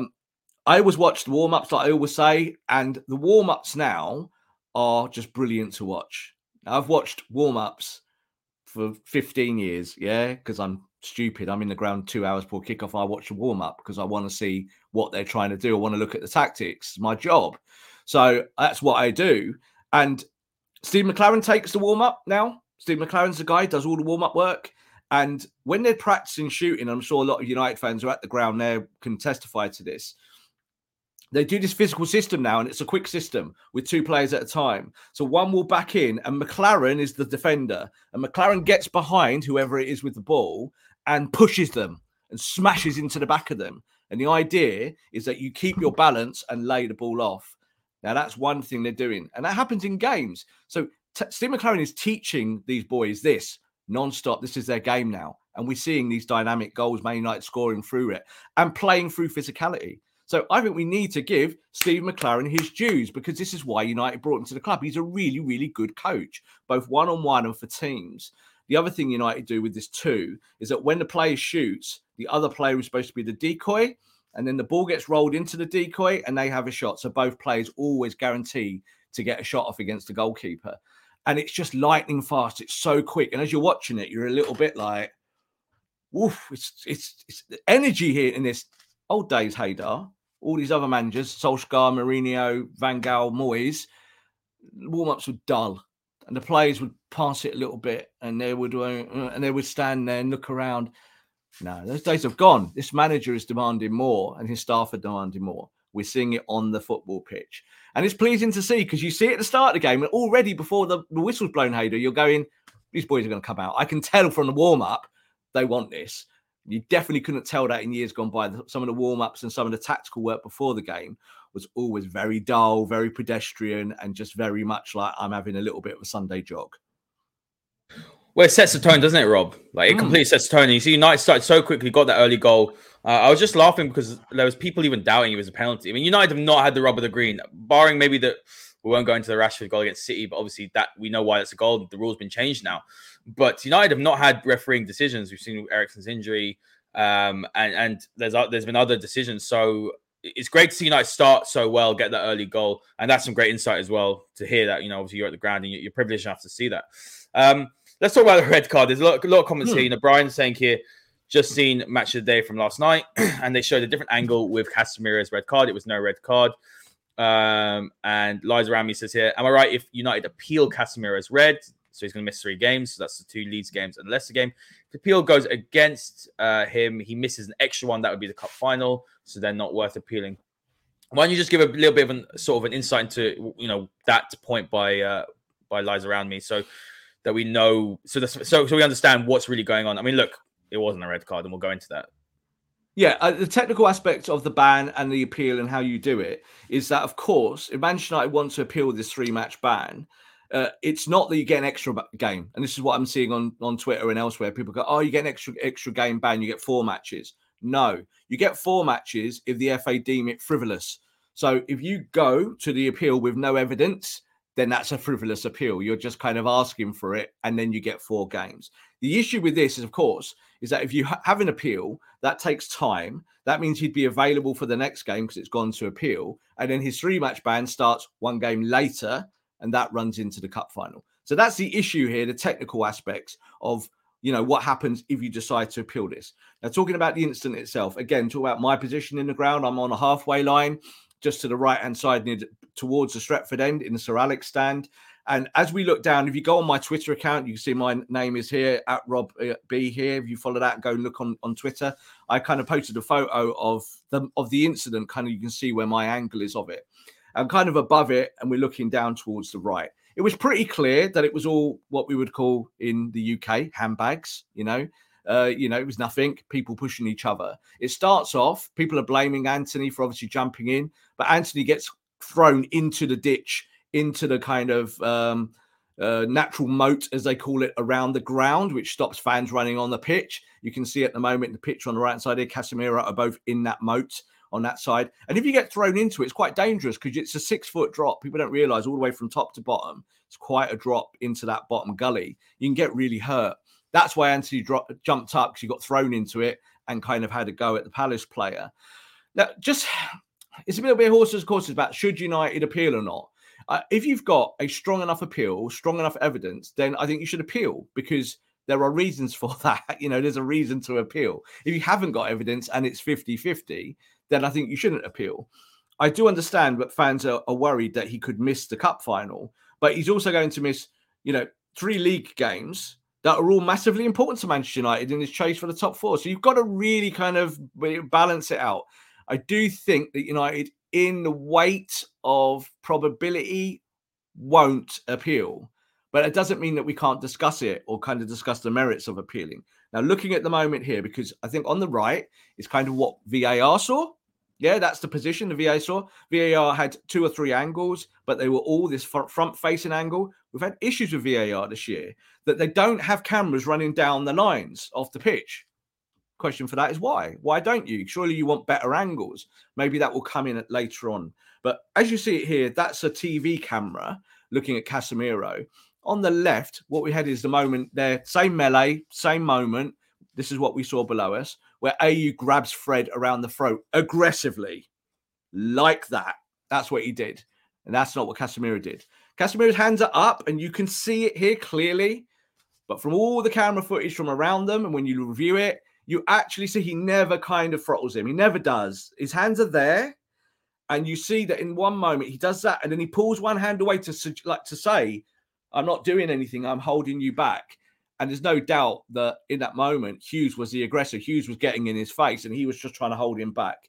I always watch the warm-ups, like I always say, and the warm-ups now are just brilliant to watch. Now, I've watched warm-ups for 15 years, because I'm stupid. I'm in the ground 2 hours before kickoff. I watch the warm-up because I want to see what they're trying to do. I want to look at the tactics. It's my job. So that's what I do. And Steve McLaren takes the warm-up now. Steve McLaren's the guy who does all the warm-up work. And when they're practicing shooting, I'm sure a lot of United fans who are at the ground there can testify to this. They do this physical system now, and it's a quick system with 2 players at a time. So one will back in, and McLaren is the defender. And McLaren gets behind whoever it is with the ball and pushes them and smashes into the back of them. And the idea is that you keep your balance and lay the ball off. Now, that's one thing they're doing. And that happens in games. So Steve McLaren is teaching these boys this non-stop. This is their game now. And we're seeing these dynamic goals, Man United scoring through it and playing through physicality. So I think we need to give Steve McLaren his dues, because this is why United brought him to the club. He's a really, really good coach, both one-on-one and for teams. The other thing United do with this too is that when the player shoots, the other player is supposed to be the decoy, and then the ball gets rolled into the decoy and they have a shot. So both players always guarantee to get a shot off against the goalkeeper. And it's just lightning fast. It's so quick. And as you're watching it, you're a little bit like, woof, it's the energy here in this. Old days, Haydar, all these other managers, Solskjaer, Mourinho, Van Gaal, Moyes, warm-ups were dull. And the players would pass it a little bit, and they would stand there and look around. No, those days have gone. This manager is demanding more and his staff are demanding more. We're seeing it on the football pitch. And it's pleasing to see because you see it at the start of the game and already before the whistle's blown, Hader, you're going, these boys are going to come out. I can tell from the warm-up they want this. You definitely couldn't tell that in years gone by. Some of the warm-ups and some of the tactical work before the game was always very dull, very pedestrian, and just very much like I'm having a little bit of a Sunday jog. Well, it sets the tone, doesn't it, Rob? Like, it completely sets the tone. And you see United started so quickly, got that early goal. I was just laughing because there was people even doubting it was a penalty. I mean, United have not had the rub of the green, barring maybe that we won't go into the Rashford goal against City, but obviously that we know why it's a goal. The rule's been changed now. But United have not had refereeing decisions. We've seen Eriksen's injury, and there's been other decisions. So it's great to see United start so well, get that early goal, and that's some great insight as well to hear that. Obviously you're at the ground and you're privileged enough to see that. Let's talk about the red card. There's a lot of comments here. Brian's saying here, just seen match of the day from last night, and they showed a different angle with Casemiro's red card. It was no red card. And Liza Rami says here, am I right if United appeal Casemiro's red? So he's going to miss 3 games. So that's the 2 Leeds games and the Leicester game. If the appeal goes against him, he misses an extra one. That would be the cup final. So they're not worth appealing. Why don't you just give a little bit of an insight into, that point by Liza Rami, so that we know, so we understand what's really going on. I mean, look, it wasn't a red card, and we'll go into that. Yeah, the technical aspect of the ban and the appeal and how you do it is that, of course, if Manchester United want to appeal this 3-match ban, it's not that you get an extra game. And this is what I'm seeing on Twitter and elsewhere. People go, oh, you get an extra game ban, you get 4 matches. No, you get 4 matches if the FA deem it frivolous. So if you go to the appeal with no evidence, then that's a frivolous appeal. You're just kind of asking for it, and then you get 4 games. The issue with this is, of course, is that if you have an appeal, that takes time. That means he'd be available for the next game because it's gone to appeal. And then his 3-match ban starts 1 game later, and that runs into the cup final. So that's the issue here, the technical aspects of, what happens if you decide to appeal this. Now, talking about the incident itself, again, talk about my position in the ground. I'm on a halfway line, just to the right-hand side, towards the Stretford end in the Sir Alex stand. And as we look down, if you go on my Twitter account, you can see my name is here, at Rob B here. If you follow that, go and look on Twitter. I kind of posted a photo of the incident. Kind of, you can see where my angle is of it. I'm kind of above it, and we're looking down towards the right. It was pretty clear that it was all what we would call in the UK handbags, it was nothing, people pushing each other. It starts off, people are blaming Anthony for obviously jumping in, but Anthony gets thrown into the ditch, into the kind of natural moat, as they call it, around the ground, which stops fans running on the pitch. You can see at the moment the pitch on the right side here, Casemiro are both in that moat on that side. And if you get thrown into it, it's quite dangerous because it's a 6-foot drop. People don't realize all the way from top to bottom, it's quite a drop into that bottom gully. You can get really hurt. That's why Anthony jumped up, because he got thrown into it and kind of had a go at the Palace player. Now, it's a little bit of horses, of course, about should United appeal or not. If you've got a strong enough appeal, strong enough evidence, then I think you should appeal, because there are reasons for that. There's a reason to appeal. If you haven't got evidence and it's 50-50, then I think you shouldn't appeal. I do understand that fans are worried that he could miss the cup final, but he's also going to miss, 3 league games that are all massively important to Manchester United in this chase for the top 4. So you've got to really kind of balance it out. I do think that United, in the weight of probability, won't appeal. But it doesn't mean that we can't discuss it or kind of discuss the merits of appealing. Now, looking at the moment here, because I think on the right is kind of what VAR saw. Yeah, that's the position the VAR saw. VAR had 2 or 3 angles, but they were all this front-facing angle. We've had issues with VAR this year that they don't have cameras running down the lines off the pitch. Question for that is why? Why don't you? Surely you want better angles. Maybe that will come in later on. But as you see it here, that's a TV camera looking at Casemiro. On the left, what we had is the moment there, same melee, same moment. This is what we saw below us, where AU grabs Fred around the throat aggressively, like that. That's what he did. And that's not what Casemiro did. Casemiro's hands are up, and you can see it here clearly. But from all the camera footage from around them, and when you review it, you actually see he never kind of throttles him. He never does. His hands are there. And you see that in one moment he does that, and then he pulls one hand away to say, I'm not doing anything. I'm holding you back. And there's no doubt that in that moment, Hughes was the aggressor. Hughes was getting in his face and he was just trying to hold him back.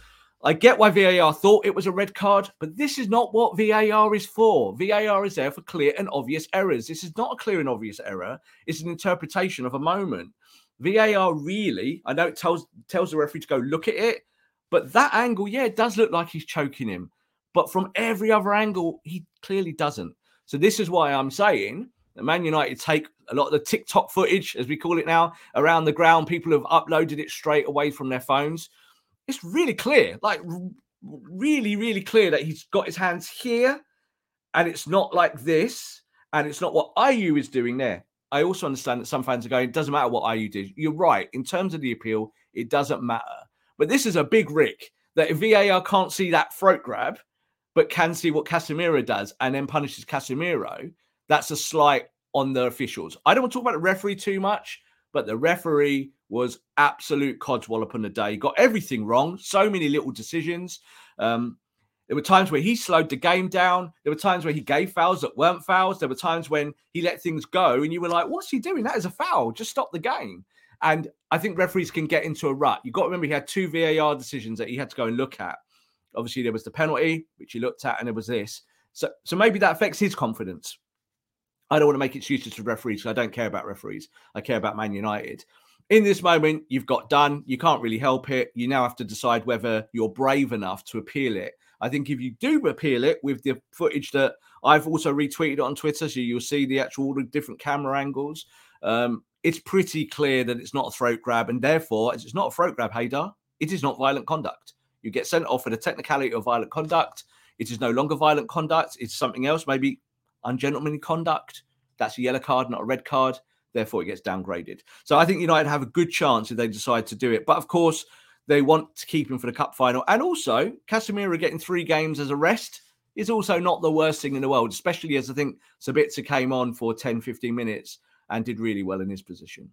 I get why VAR thought it was a red card, but this is not what VAR is for. VAR is there for clear and obvious errors. This is not a clear and obvious error. It's an interpretation of a moment. VAR really, I know it tells the referee to go look at it, but that angle, yeah, it does look like he's choking him. But from every other angle, he clearly doesn't. So this is why I'm saying that Man United take a lot of the TikTok footage, as we call it now, around the ground. People have uploaded it straight away from their phones. It's really clear, like really, really clear that he's got his hands here and it's not like this. And it's not what Ayew is doing there. I also understand that some fans are going, it doesn't matter what Ayew did. You're right. In terms of the appeal, it doesn't matter. But this is a big rick that if VAR can't see that throat grab, but can see what Casemiro does and then punishes Casemiro, that's a slight on the officials. I don't want to talk about the referee too much, but the referee was absolute codswallop on the day. He got everything wrong. So many little decisions. There were times where he slowed the game down. There were times where he gave fouls that weren't fouls. There were times when he let things go and you were like, what's he doing? That is a foul. Just stop the game. And I think referees can get into a rut. You've got to remember he had 2 VAR decisions that he had to go and look at. Obviously, there was the penalty, which he looked at, and there was this. So maybe that affects his confidence. I don't want to make excuses for referees because I don't care about referees. I care about Man United. In this moment, you've got done. You can't really help it. You now have to decide whether you're brave enough to appeal it. I think if you do appeal it with the footage that I've also retweeted on Twitter, so you'll see all the different camera angles, it's pretty clear that it's not a throat grab. And therefore, as it's not a throat grab, Haydar, it is not violent conduct. You get sent off for the technicality of violent conduct. It is no longer violent conduct. It's something else, maybe ungentlemanly conduct. That's a yellow card, not a red card. Therefore, it gets downgraded. So I think United have a good chance if they decide to do it. But of course, they want to keep him for the cup final. And also, Casemiro getting 3 games as a rest is also not the worst thing in the world, especially as I think Sabitzer came on for 10, 15 minutes and did really well in his position.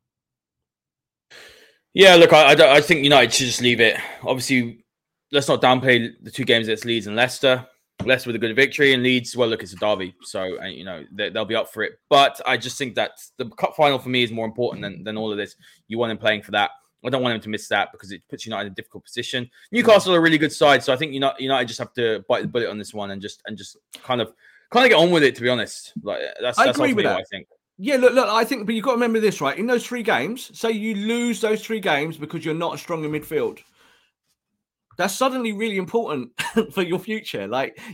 Yeah, look, I think United should just leave it. Obviously, let's not downplay the 2 games against Leeds and Leicester. Leicester with a good victory, and Leeds, well, look, it's a derby, so they'll be up for it. But I just think that the cup final for me is more important than all of this. You want him playing for that. I don't want him to miss that because it puts United in a difficult position. Newcastle are a really good side, so I think United just have to bite the bullet on this one and just kind of get on with it. To be honest, like that's agree with that. What I think. Yeah, look, I think, but you've got to remember this, right? In those 3 games, say you lose those 3 games because you're not as strong in midfield. That's suddenly really important for your future.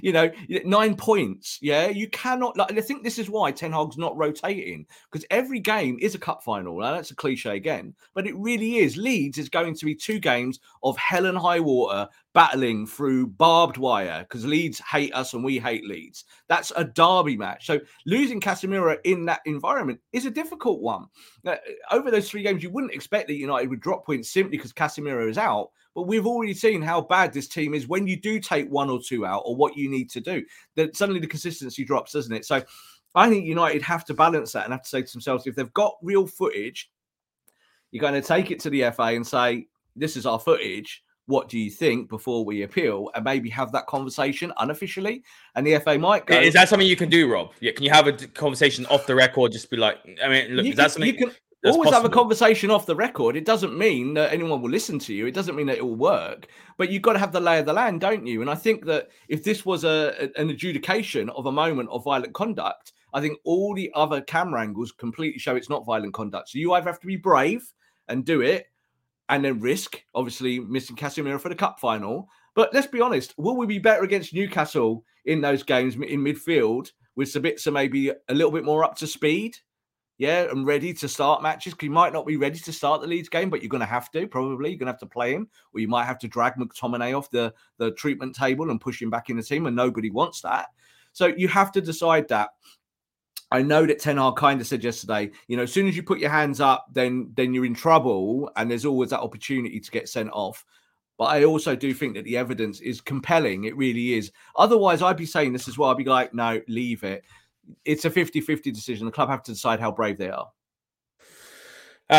9 points. Yeah, you cannot. I think this is why Ten Hag's not rotating, because every game is a cup final. Now, that's a cliche again, but it really is. Leeds is going to be 2 games of hell and high water, battling through barbed wire, because Leeds hate us and we hate Leeds. That's a derby match. So losing Casemiro in that environment is a difficult one. Over those 3 games, you wouldn't expect that United would drop points simply because Casemiro is out. But we've already seen how bad this team is when you do take 1 or 2 out, or what you need to do. That suddenly the consistency drops, doesn't it? So I think United have to balance that and have to say to themselves, if they've got real footage, you're going to take it to the FA and say, this is our footage. What do you think before we appeal? And maybe have that conversation unofficially. And the FA might go. Is that something you can do, Rob? Yeah, can you have a conversation off the record? Just be like, I mean, look, is that something... That's always possible. Have a conversation off the record. It doesn't mean that anyone will listen to you. It doesn't mean that it will work. But you've got to have the lay of the land, don't you? And I think that if this was an adjudication of a moment of violent conduct, I think all the other camera angles completely show it's not violent conduct. So you either have to be brave and do it, and then risk, obviously, missing Casemiro for the cup final. But let's be honest, will we be better against Newcastle in those games in midfield with Sabitzer maybe a little bit more up to speed? Yeah, and ready to start matches, because you might not be ready to start the Leeds game, but you're going to have to, probably. You're going to have to play him, or you might have to drag McTominay off the treatment table and push him back in the team, and nobody wants that. So you have to decide that. I know that Ten Hag kind of said yesterday, as soon as you put your hands up, then you're in trouble, and there's always that opportunity to get sent off. But I also do think that the evidence is compelling. It really is. Otherwise, I'd be saying this as well. I'd be like, no, leave it. It's a 50-50 decision. The club have to decide how brave they are.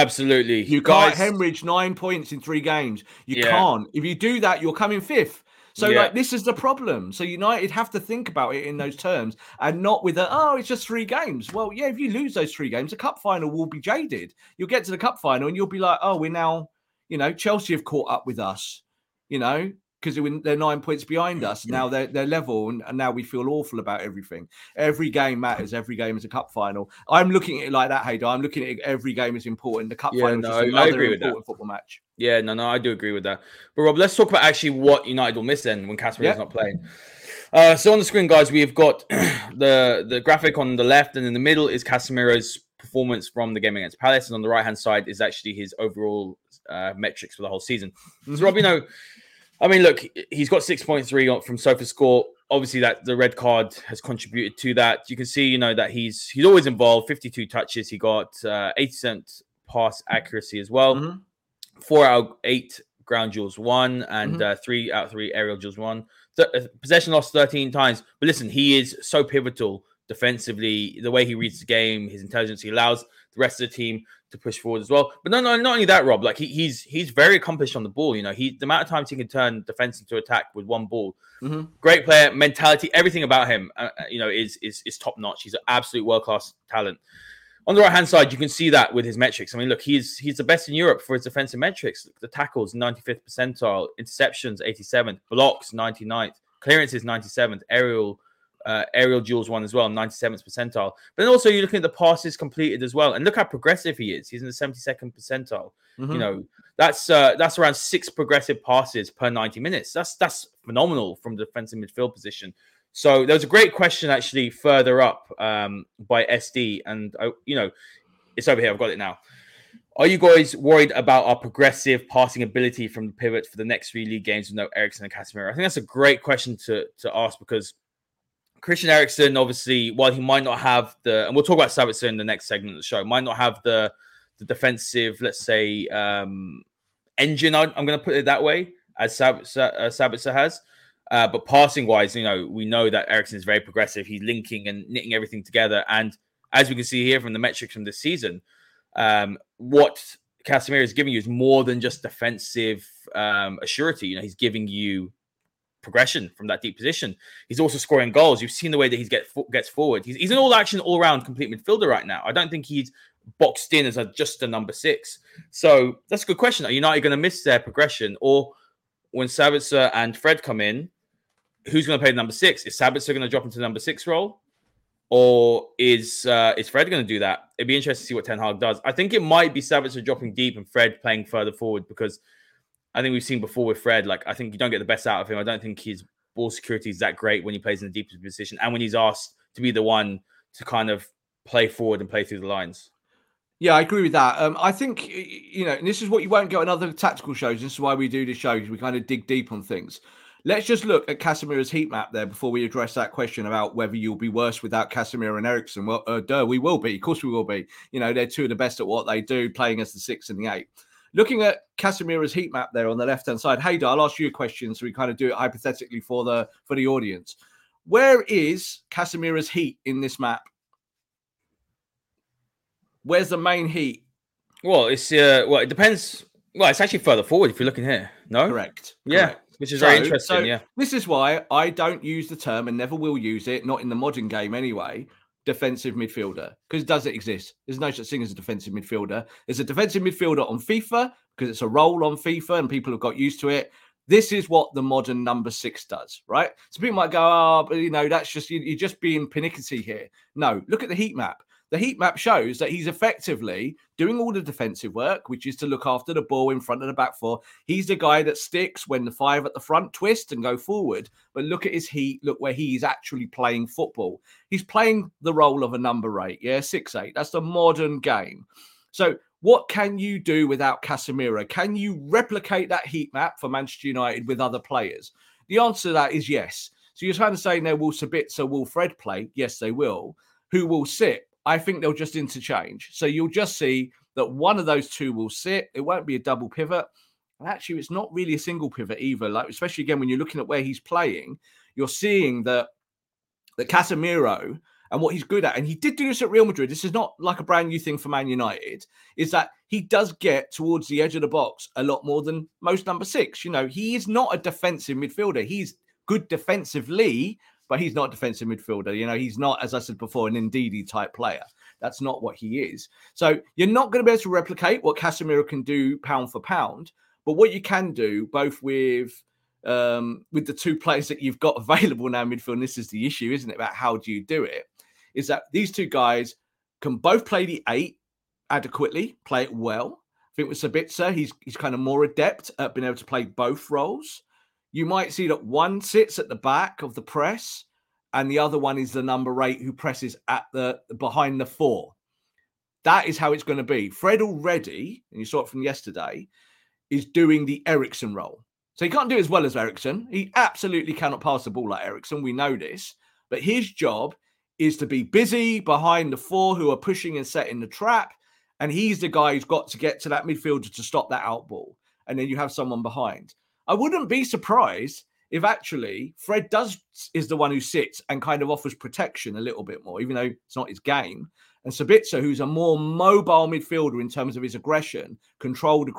Absolutely. You can't hemorrhage 9 points in 3 games. You can't. If you do that, you're coming 5th. So like this is the problem. So United have to think about it in those terms and not with it's just 3 games. Well, yeah, if you lose those 3 games, the cup final will be jaded. You'll get to the cup final and you'll be like, oh, we're now, Chelsea have caught up with us, because they're 9 points behind us. Now they're level, and now we feel awful about everything. Every game matters. Every game is a cup final. I'm looking at it like that, Haydar. I'm looking at it, every game is important. The cup final is just another important football match. Yeah, no, I do agree with that. But Rob, let's talk about actually what United will miss then when Casemiro's not playing. So on the screen, guys, we've got the graphic on the left, and in the middle is Casemiro's performance from the game against Palace, and on the right-hand side is actually his overall metrics for the whole season. So Rob, I mean, look, he's got 6.3 from SofaScore. Obviously, that the red card has contributed to that. You can see, that he's always involved. 52 touches. He got 80% pass accuracy as well. 4 out of 8 ground duels won, and 3 out of 3 aerial duels won. Possession lost 13 times. But listen, he is so pivotal defensively. The way he reads the game, his intelligence, he allows the rest of the team to push forward as well. But no, not only that, Rob. Like he's very accomplished on the ball. The amount of times he can turn defense into attack with one ball. Great player, mentality, everything about him, is top notch. He's an absolute world class talent. On the right hand side, you can see that with his metrics. I mean, look, he's the best in Europe for his defensive metrics. The tackles, 95th percentile, interceptions, 87th, blocks, 99th, clearances, 97th, aerial duels won as well, 97th percentile. But then also you're looking at the passes completed as well, and look how progressive he is. He's in the 72nd percentile. That's around 6 progressive passes per 90 minutes. That's phenomenal from the defensive midfield position. So there was a great question actually further up by SD, and it's over here. I've got it now. Are you guys worried about our progressive passing ability from the pivot for the next 3 league games with no Eriksen and Casemiro? I think that's a great question to ask, because Christian Eriksen, obviously, while he might not have and we'll talk about Sabitzer in the next segment of the show, might not have the defensive, let's say, engine, I'm going to put it that way, as Sabitzer has. But passing-wise, we know that Eriksen is very progressive. He's linking and knitting everything together. And as we can see here from the metrics from this season, what Casemiro is giving you is more than just defensive assurity. He's giving you progression from that deep position. He's also scoring goals. You've seen the way that he gets forward. He's an all-action, all-round complete midfielder right now. I don't think he's boxed in as just a number 6. So that's a good question. Are United going to miss their progression? Or when Sabitzer and Fred come in, who's going to play the number 6? Is Sabitzer going to drop into the number 6 role? Or is Fred going to do that? It'd be interesting to see what Ten Hag does. I think it might be Sabitzer dropping deep and Fred playing further forward, because I think we've seen before with Fred, like, I think you don't get the best out of him. I don't think his ball security is that great when he plays in the deepest position and when he's asked to be the one to kind of play forward and play through the lines. Yeah, I agree with that. I think, and this is what you won't get on other tactical shows. This is why we do the shows. We kind of dig deep on things. Let's just look at Casemiro's heat map there before we address that question about whether you'll be worse without Casemiro and Eriksen. Well, we will be. Of course we will be. They're 2 of the best at what they do, playing as the 6 and the 8. Looking at Casemiro's heat map there on the left-hand side, Haydar, I'll ask you a question so we kind of do it hypothetically for the audience. Where is Casemiro's heat in this map? Where's the main heat? Well, it depends. Well, it's actually further forward if you're looking here. No? Correct. Yeah, which is very interesting, yeah. This is why I don't use the term, and never will use it, not in the modern game anyway, defensive midfielder, because does it exist? There's no such thing as a defensive midfielder. There's a defensive midfielder on FIFA because it's a role on FIFA and people have got used to it. This is what the modern number 6 does, right? So people might go, but that's just, you're just being pernickety here. No, look at the heat map. The heat map shows that he's effectively doing all the defensive work, which is to look after the ball in front of the back 4. He's the guy that sticks when the 5 at the front twist and go forward. But look at his heat. Look where he's actually playing football. He's playing the role of a number 8. Yeah, 6'8". That's the modern game. So what can you do without Casemiro? Can you replicate that heat map for Manchester United with other players? The answer to that is yes. So you're trying to say, now, will Sabitzer, will Fred play? Yes, they will. Who will sit? I think they'll just interchange. So you'll just see that one of those 2 will sit. It won't be a double pivot. And actually, it's not really a single pivot either. Like, especially again, when you're looking at where he's playing, you're seeing that Casemiro And what he's good at, and he did do this at Real Madrid, this is not like a brand new thing for Man United, is that he does get towards the edge of the box a lot more than most number 6. You know, he is not a defensive midfielder. He's good defensively, but he's not a defensive midfielder. You know, he's not, as I said before, an Ndidi type player. That's not what he is. So you're not going to be able to replicate what Casemiro can do pound for pound. But what you can do, both with the 2 players that you've got available now in midfield, and this is the issue, isn't it, about how do you do it, is that these 2 guys can both play the 8 adequately, play it well. I think with Sabitzer, he's kind of more adept at being able to play both roles. You might see that one sits at the back of the press and the other one is the number 8 who presses at the behind the 4. That is how it's going to be. Fred already, and you saw it from yesterday, is doing the Eriksen role. So he can't do it as well as Eriksen. He absolutely cannot pass the ball like Eriksen. We know this. But his job is to be busy behind the 4 who are pushing and setting the trap. And he's the guy who's got to get to that midfielder to stop that out ball. And then you have someone behind. I wouldn't be surprised if actually Fred is the one who sits and kind of offers protection a little bit more, even though it's not his game. And Sabitzer, who's a more mobile midfielder in terms of his aggression, controlled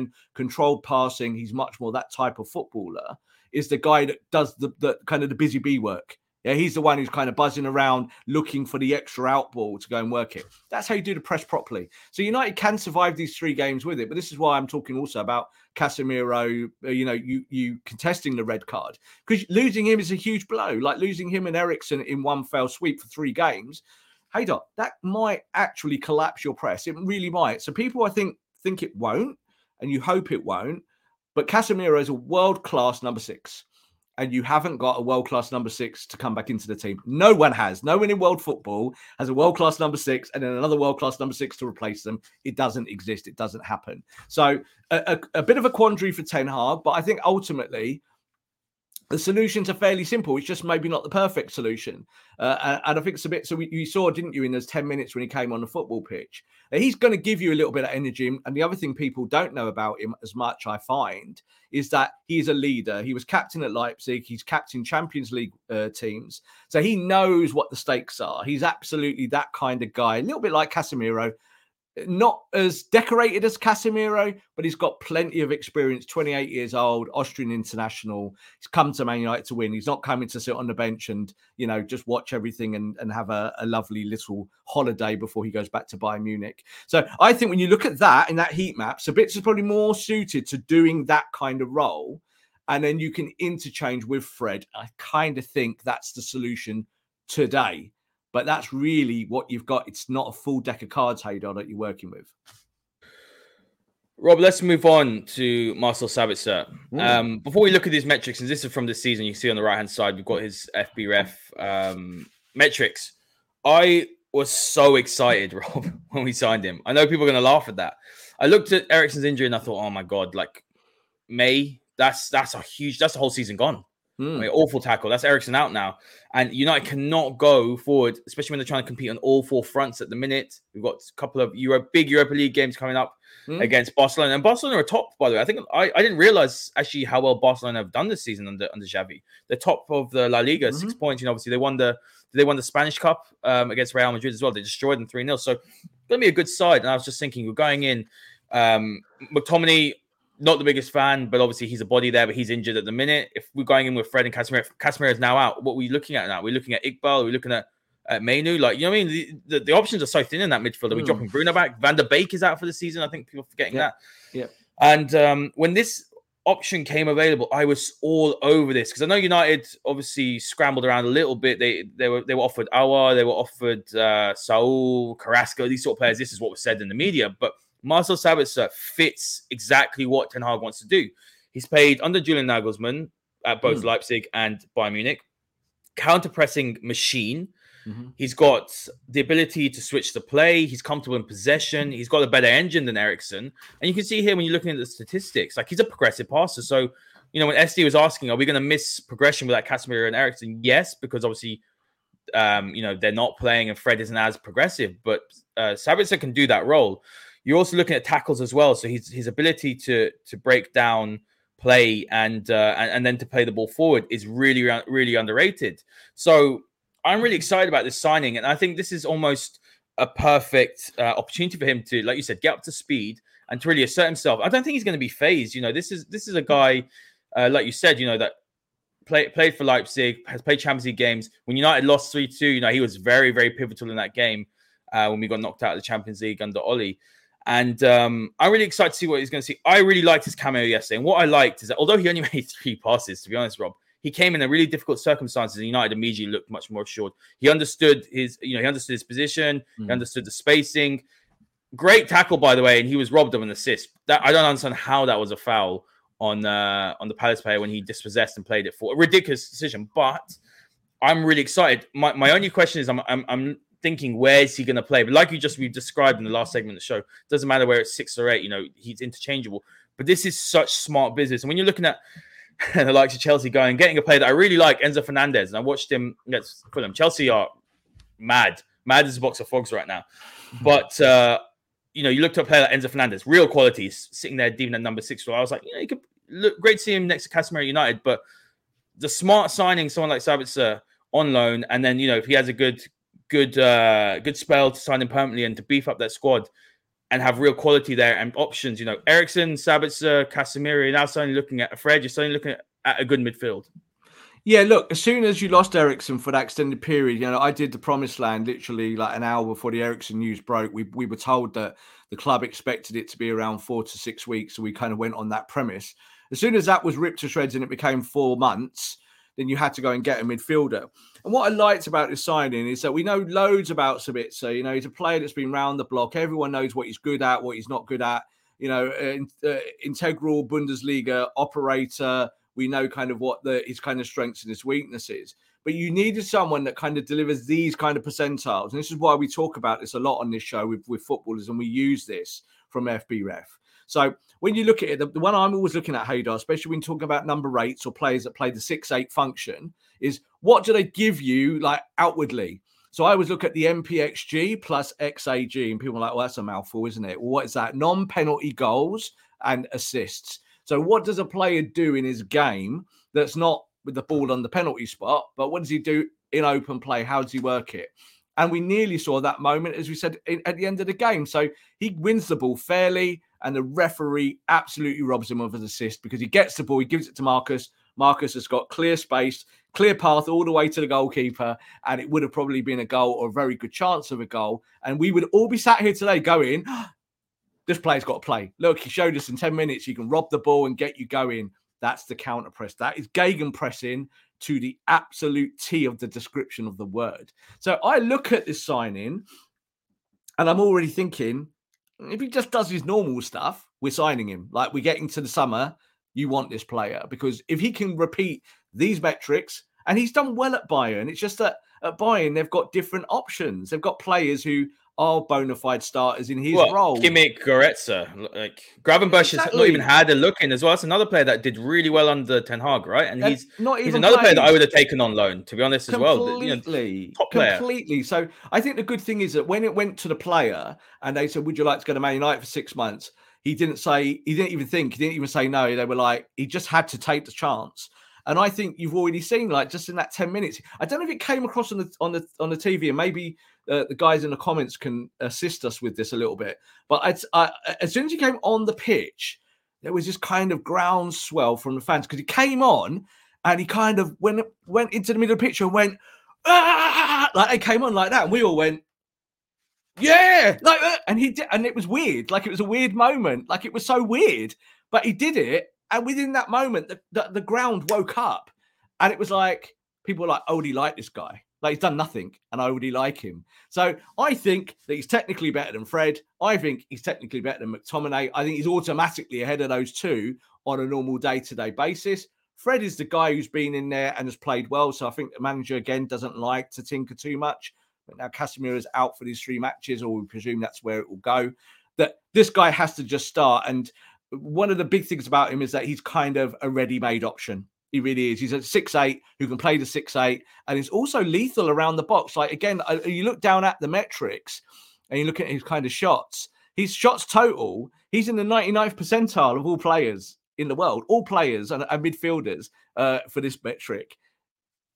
passing, he's much more that type of footballer, is the guy that does the kind of the busy bee work. Yeah, he's the one who's kind of buzzing around looking for the extra out ball to go and work it. That's how you do the press properly. So United can survive these 3 games with it. But this is why I'm talking also about Casemiro, you contesting the red card. Because losing him is a huge blow. Like losing him and Eriksen in one fell sweep for 3 games. Hey, Doc, that might actually collapse your press. It really might. So people, I think it won't, and you hope it won't. But Casemiro is a world-class number 6. And you haven't got a world-class number 6 to come back into the team. No one has. No one in world football has a world-class number 6 and then another world-class number 6 to replace them. It doesn't exist. It doesn't happen. So a bit of a quandary for Ten Hag, but I think ultimately the solutions are fairly simple. It's just maybe not the perfect solution. And I think it's a bit, so you saw, didn't you, in those 10 minutes when he came on the football pitch, he's going to give you a little bit of energy. And the other thing people don't know about him as much, I find, is that he's a leader. He was captain at Leipzig. He's captain Champions League teams. So he knows what the stakes are. He's absolutely that kind of guy, a little bit like Casemiro. Not as decorated as Casemiro, but he's got plenty of experience. 28 years old, Austrian international. He's come to Man United to win. He's not coming to sit on the bench and, just watch everything and have a lovely little holiday before he goes back to Bayern Munich. So I think when you look at that in that heat map, Sabitzer is probably more suited to doing that kind of role. And then you can interchange with Fred. I kind of think that's the solution today. But that's really what you've got. It's not a full deck of cards, Haydar, that you're working with. Rob, let's move on to Marcel Sabitzer. Before we look at these metrics, and this is from the season, you see on the right-hand side, we've got his FBref metrics. I was so excited, Rob, when we signed him. I know people are going to laugh at that. I looked at Eriksen's injury and I thought, oh my God, like May, that's the whole season gone. I mean, awful tackle. That's Eriksen out now. And United cannot go forward, especially when they're trying to compete on all 4 fronts at the minute. We've got a couple of big Europa League games coming up against Barcelona. And Barcelona are top, by the way. I think I didn't realize actually how well Barcelona have done this season under Xavi. They're top of the La Liga, 6 points. Obviously they won the Spanish Cup against Real Madrid as well. They destroyed them 3-0. So it's going to be a good side. And I was just thinking, we're going in. McTominay, not the biggest fan, but obviously he's a body there, but he's injured at the minute. If we're going in with Fred and Casemiro is now out, what are we looking at now? We're looking at Iqbal, we're looking at Mainu. Like, you know what I mean? The options are so thin in that midfield. Are we dropping Bruno back? Van der Beek is out for the season. I think people are forgetting that. Yeah. And when this option came available, I was all over this because I know United obviously scrambled around a little bit. They were offered Aouar, they were offered Saul, Carrasco, these sort of players. This is what was said in the media, but Marcel Sabitzer fits exactly what Ten Hag wants to do. He's played under Julian Nagelsmann at both Leipzig and Bayern Munich. Counter-pressing machine. He's got the ability to switch the play. He's comfortable in possession. He's got a better engine than Eriksen. And you can see here when you're looking at the statistics, like he's a progressive passer. So, when SD was asking, are we going to miss progression with Casemiro and Eriksen? Yes, because obviously, they're not playing and Fred isn't as progressive. But Sabitzer can do that role. You're also looking at tackles as well. So his ability to break down play and then to play the ball forward is really, really underrated. So I'm really excited about this signing, and I think this is almost a perfect opportunity for him to, like you said, get up to speed and to really assert himself. I don't think he's going to be phased. This is a guy, like you said, that played for Leipzig, has played Champions League games. When United lost 3-2, he was very, very pivotal in that game when we got knocked out of the Champions League under Oli. And I'm really excited to see what he's going to see. I really liked his cameo yesterday. And what I liked is that although he only made 3 passes, to be honest, Rob, he came in a really difficult circumstances and United immediately looked much more assured. He understood his position. He understood the spacing. Great tackle, by the way, and he was robbed of an assist. I don't understand how that was a foul on the Palace player when he dispossessed and played it for a ridiculous decision. But I'm really excited. My only question is I'm thinking, where is he going to play? But like we've described in the last segment of the show, it doesn't matter where it's 6 or 8. He's interchangeable. But this is such smart business. And when you're looking at the likes of Chelsea getting a player that I really like, Enzo Fernandez, and I watched him against Fulham. Chelsea are mad as a box of frogs right now. But you look to a player like Enzo Fernandez, real qualities, sitting there deep in number 6. I was like, he could look great to see him next to Casemiro United. But the smart signing someone like Sabitzer on loan, and then if he has a good spell to sign him permanently and to beef up that squad and have real quality there and options. Eriksen, Sabitzer, Casemiro, now suddenly looking at Fred. You're suddenly looking at a good midfield. Yeah, look, as soon as you lost Eriksen for that extended period, I did the Promised Land literally like an hour before the Eriksen news broke. We were told that the club expected it to be around 4 to 6 weeks. So we kind of went on that premise. As soon as that was ripped to shreds and it became 4 months, then you had to go and get a midfielder. And what I liked about this signing is that we know loads about Sabitzer. He's a player that's been round the block. Everyone knows what he's good at, what he's not good at. Integral Bundesliga operator. We know kind of what his kind of strengths and his weaknesses. But you needed someone that kind of delivers these kind of percentiles. And this is why we talk about this a lot on this show with footballers, and we use this from FBref. So when you look at it, the one I'm always looking at, Haydar, especially when talking about number 8s or players that play the 6-8 function, is what do they give you like outwardly? So I always look at the MPXG plus XAG, and people are like, well, that's a mouthful, isn't it? Well, what is that? Non-penalty goals and assists. So what does a player do in his game that's not with the ball on the penalty spot, but what does he do in open play? How does he work it? And we nearly saw that moment, as we said, at the end of the game. So he wins the ball fairly, and the referee absolutely robs him of his assist because he gets the ball, he gives it to Marcus. Marcus has got clear space, clear path all the way to the goalkeeper, and it would have probably been a goal or a very good chance of a goal. And we would all be sat here today going, this player's got to play. Look, he showed us in 10 minutes he can rob the ball and get you going. That's the counter press. That is gegenpressing to the absolute T of the description of the word. So I look at this signing and I'm already thinking, if he just does his normal stuff, we're signing him. Like, we're getting to the summer, you want this player. Because if he can repeat these metrics, and he's done well at Bayern, it's just that at Bayern, they've got different options. They've got players who are bona fide starters in his role. Kimmich, Goretzka, like Gravenberch has not even had a look in as well. That's another player that did really well under Ten Hag, right? And he's another player that I would have taken on loan, to be honest, as well. Top player. Completely. So I think the good thing is that when it went to the player and they said, would you like to go to Man United for 6 months? He didn't even say no. They were like, he just had to take the chance. And I think you've already seen, like, just in that 10 minutes. I don't know if it came across on the TV, and maybe the guys in the comments can assist us with this a little bit. But as soon as he came on the pitch, there was this kind of groundswell from the fans because he came on and he kind of went into the middle of the pitch and went, ah! Like, they came on like that, and we all went, yeah, like, and he did, and it was weird. Like, it was a weird moment. Like, it was so weird, but he did it. And within that moment, the ground woke up, and it was like, people were like, I already like this guy. Like, he's done nothing, and I already like him. So I think that he's technically better than Fred. I think he's technically better than McTominay. I think he's automatically ahead of those two on a normal day-to-day basis. Fred is the guy who's been in there and has played well. So I think the manager, again, doesn't like to tinker too much. But now Casemiro is out for these 3 matches, or we presume that's where it will go. That this guy has to just start. And one of the big things about him is that he's kind of a ready-made option. He really is. He's a 6'8", who can play the 6'8", and he's also lethal around the box. Like, again, you look down at the metrics and you look at his kind of shots. His shots total, he's in the 99th percentile of all players in the world, all players and midfielders for this metric.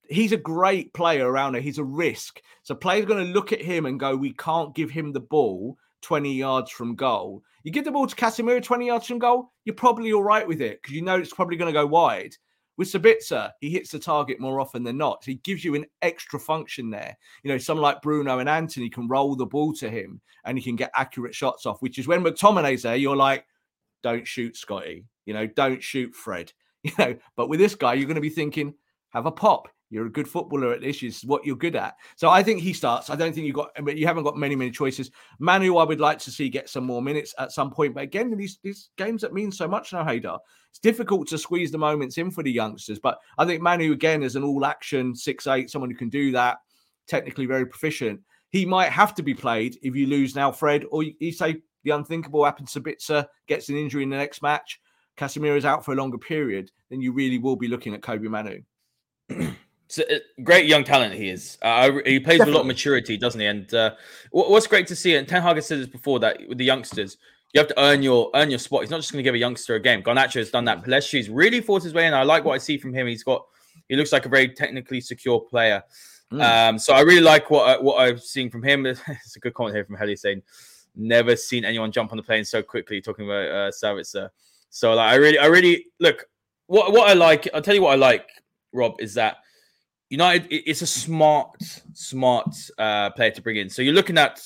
he's a great player around there. He's a risk. So players are going to look at him and go, we can't give him the ball 20 yards from goal. You give the ball to Casemiro 20 yards from goal, you're probably all right with it because you know it's probably going to go wide. With Sabitzer, he hits the target more often than not. So he gives you an extra function there. You know, someone like Bruno and Anthony can roll the ball to him and he can get accurate shots off, which is when McTominay's there, you're like, don't shoot Scotty. You know, don't shoot Fred. You know, but with this guy, you're going to be thinking, have a pop. You're a good footballer at this. Is what you're good at. So I think he starts. I don't think you haven't got many choices. Manu, I would like to see get some more minutes at some point. But again, these games that mean so much now, Haydar, it's difficult to squeeze the moments in for the youngsters. But I think Manu, again, is an all-action 6'8", someone who can do that, technically very proficient. He might have to be played if you lose now, Fred, or you say the unthinkable happens to Sabitzer, gets an injury in the next match, Casemiro's out for a longer period, then you really will be looking at Kobe Manu. So, great young talent he is. He plays with a lot of maturity, doesn't he? And what's great to see, and Ten Hag has said this before, that with the youngsters, you have to earn your spot. He's not just going to give a youngster a game. Garnacho has done that. Pellistри's really forced his way in. I like what I see from him. He looks like a very technically secure player. So I really like what I've seen from him. It's a good comment here from Heli saying, never seen anyone jump on the plane so quickly, talking about Sabitzer. So like, I really look, what I like, I'll tell you what I like, Rob, is that United, it's a smart player to bring in. So you're looking at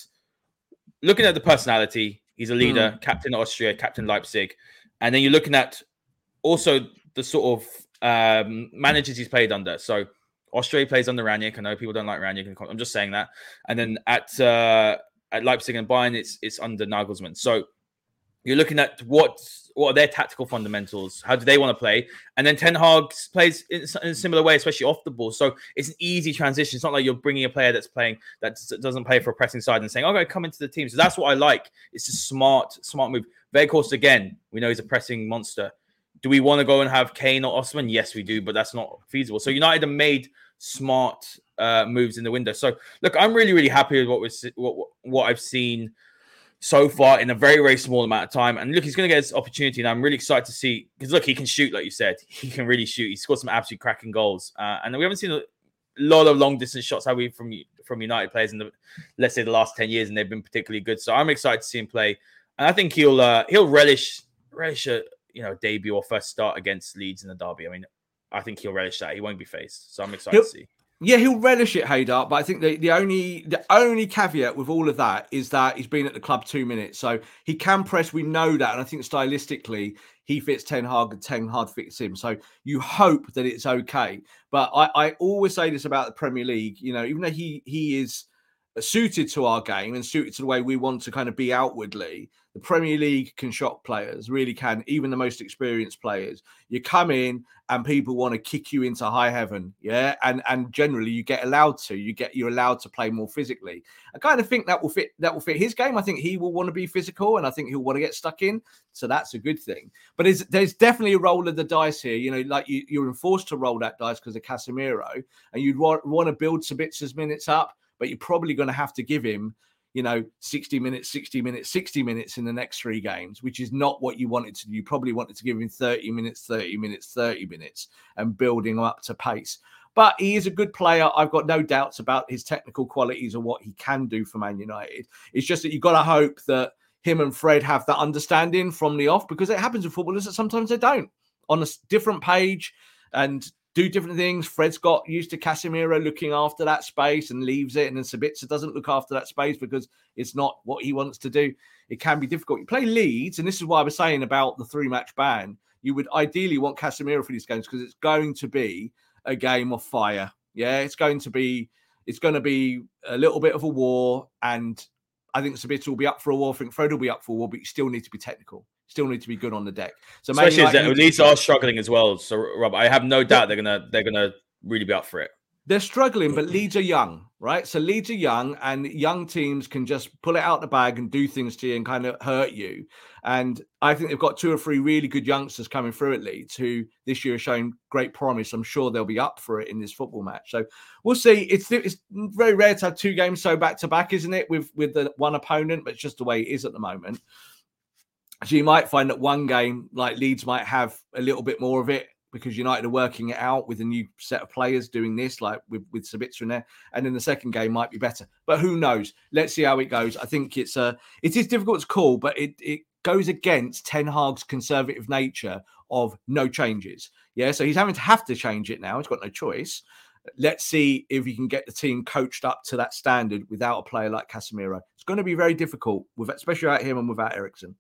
the personality. He's a leader, captain Austria, captain Leipzig. And then you're looking at also the sort of managers he's played under. So Austria plays under Rangnick. I know people don't like Rangnick. I'm just saying that. And then at Leipzig and Bayern, it's under Nagelsmann. So you're looking at what are their tactical fundamentals? How do they want to play? And then Ten Hag plays in a similar way, especially off the ball. So it's an easy transition. It's not like you're bringing a player that doesn't play for a pressing side and saying, "Okay, come into the team." So that's what I like. It's a smart move. Weghorst, again, we know he's a pressing monster. Do we want to go and have Kane or Osman? Yes, we do, but that's not feasible. So United have made smart moves in the window. So look, I'm really, really happy with what I've seen so far in a very, very small amount of time. And look, he's going to get his opportunity. And I'm really excited to see, because look, he can shoot, like you said. He can really shoot. He scored some absolutely cracking goals. And we haven't seen a lot of long distance shots, have we, from United players in the last 10 years, and they've been particularly good. So I'm excited to see him play. And I think he'll relish a debut or first start against Leeds in the derby. I mean, I think he'll relish that. He won't be faced. So I'm excited to see. Yeah, he'll relish it, Haydar. But I think the only caveat with all of that is that he's been at the club 2 minutes. So he can press. We know that. And I think stylistically, he fits Ten Hag and Ten Hag fits him. So you hope that it's okay. But I always say this about the Premier League. You know, even though he is suited to our game and suited to the way we want to kind of be outwardly, the Premier League can shock players, really can, even the most experienced players. You come in and people want to kick you into high heaven, yeah? And generally you're allowed to play more physically. I kind of think that will fit his game. I think he will want to be physical and I think he'll want to get stuck in. So that's a good thing. But there's definitely a roll of the dice here. You know, like you're enforced to roll that dice because of Casemiro, and you'd want to build Sabitzer's minutes up, but you're probably going to have to give him, 60 minutes in the next 3 games, which is not what you wanted to do. You probably wanted to give him 30 minutes, and building him up to pace. But he is a good player. I've got no doubts about his technical qualities or what he can do for Man United. It's just that you've got to hope that him and Fred have that understanding from the off, because it happens with footballers that sometimes they don't. On a different page and do different things. Fred's got used to Casemiro looking after that space and leaves it, and then Sabitzer doesn't look after that space because it's not what he wants to do. It can be difficult. You play Leeds, and this is why I was saying about the 3-match ban. You would ideally want Casemiro for these games because it's going to be a game of fire. Yeah, it's going to be a little bit of a war, and I think Sabitzer will be up for a war. I think Fred will be up for a war, but you still need to be technical. Still need to be good on the deck. So especially as Leeds are struggling as well. So Rob, I have no doubt they're gonna really be up for it. They're struggling, but Leeds are young, right? So Leeds are young, and young teams can just pull it out the bag and do things to you and kind of hurt you. And I think they've got 2 or 3 really good youngsters coming through at Leeds who this year are showing great promise. I'm sure they'll be up for it in this football match. So we'll see. It's very rare to have 2 games so back to back, isn't it? With the one opponent, but it's just the way it is at the moment. So you might find that one game, like Leeds, might have a little bit more of it because United are working it out with a new set of players doing this, like with Sabitzer in there. And then the second game might be better. But who knows? Let's see how it goes. I think it is difficult to call, but it goes against Ten Hag's conservative nature of no changes. Yeah, so he's have to change it now. He's got no choice. Let's see if he can get the team coached up to that standard without a player like Casemiro. It's going to be very difficult, especially without him and without Eriksen.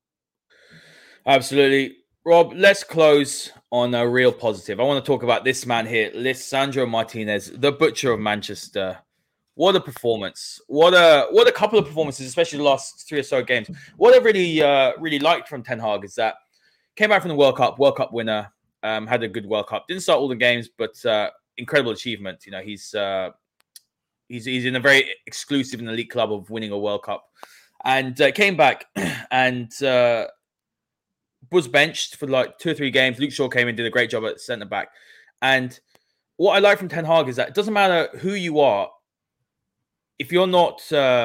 Absolutely. Rob, let's close on a real positive. I want to talk about this man here, Lisandro Martinez, the butcher of Manchester. What a performance. What a couple of performances, especially the last 3 or so games. What I really liked from Ten Hag is that came back from the World Cup winner, had a good World Cup. Didn't start all the games, but incredible achievement. You know, he's in a very exclusive and elite club of winning a World Cup. And came back and was benched for like 2 or 3 games. Luke Shaw came in, did a great job at centre-back. And what I like from Ten Hag is that it doesn't matter who you are, if you're not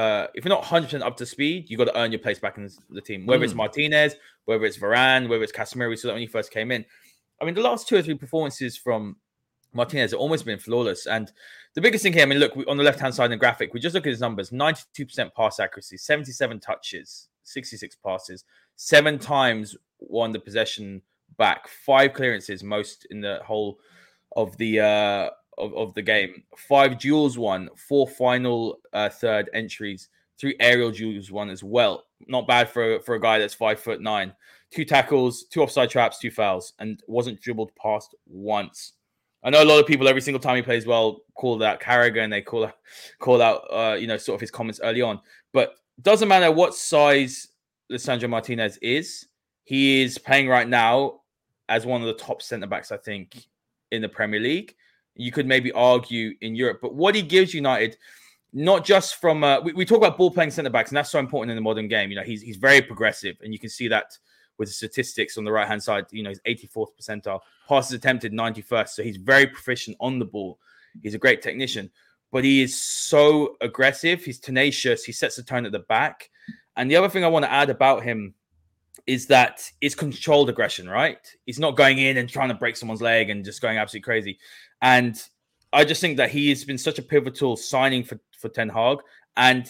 100% up to speed, you got to earn your place back in the team. Whether it's Martinez, whether it's Varane, whether it's Casemiro, we saw that when he first came in. I mean, the last 2 or 3 performances from Martinez have almost been flawless. And the biggest thing here, I mean, look, on the left-hand side in the graphic, we just look at his numbers. 92% pass accuracy, 77 touches, 66 passes, 7 times won the possession back, 5 clearances, most in the whole of the game, 5 duels won, 4 final third entries, 3 aerial duels won as well. Not bad for a guy that's 5'9". 2 tackles, 2 offside traps, 2 fouls, and wasn't dribbled past once. I know a lot of people every single time he plays well call out Carragher and they call out sort of his comments early on. But it doesn't matter what size Lisandro Martinez is, he is playing right now as one of the top centre backs, I think, in the Premier League. You could maybe argue in Europe, but what he gives United, not just from we talk about ball playing centre backs, and that's so important in the modern game. You know, he's very progressive, and you can see that with the statistics on the right hand side. You know, he's 84th percentile, passes attempted 91st, so he's very proficient on the ball. He's a great technician, but he is so aggressive. He's tenacious. He sets the tone at the back. And the other thing I want to add about him is that it's controlled aggression, right? He's not going in and trying to break someone's leg and just going absolutely crazy. And I just think that he has been such a pivotal signing for Ten Hag. And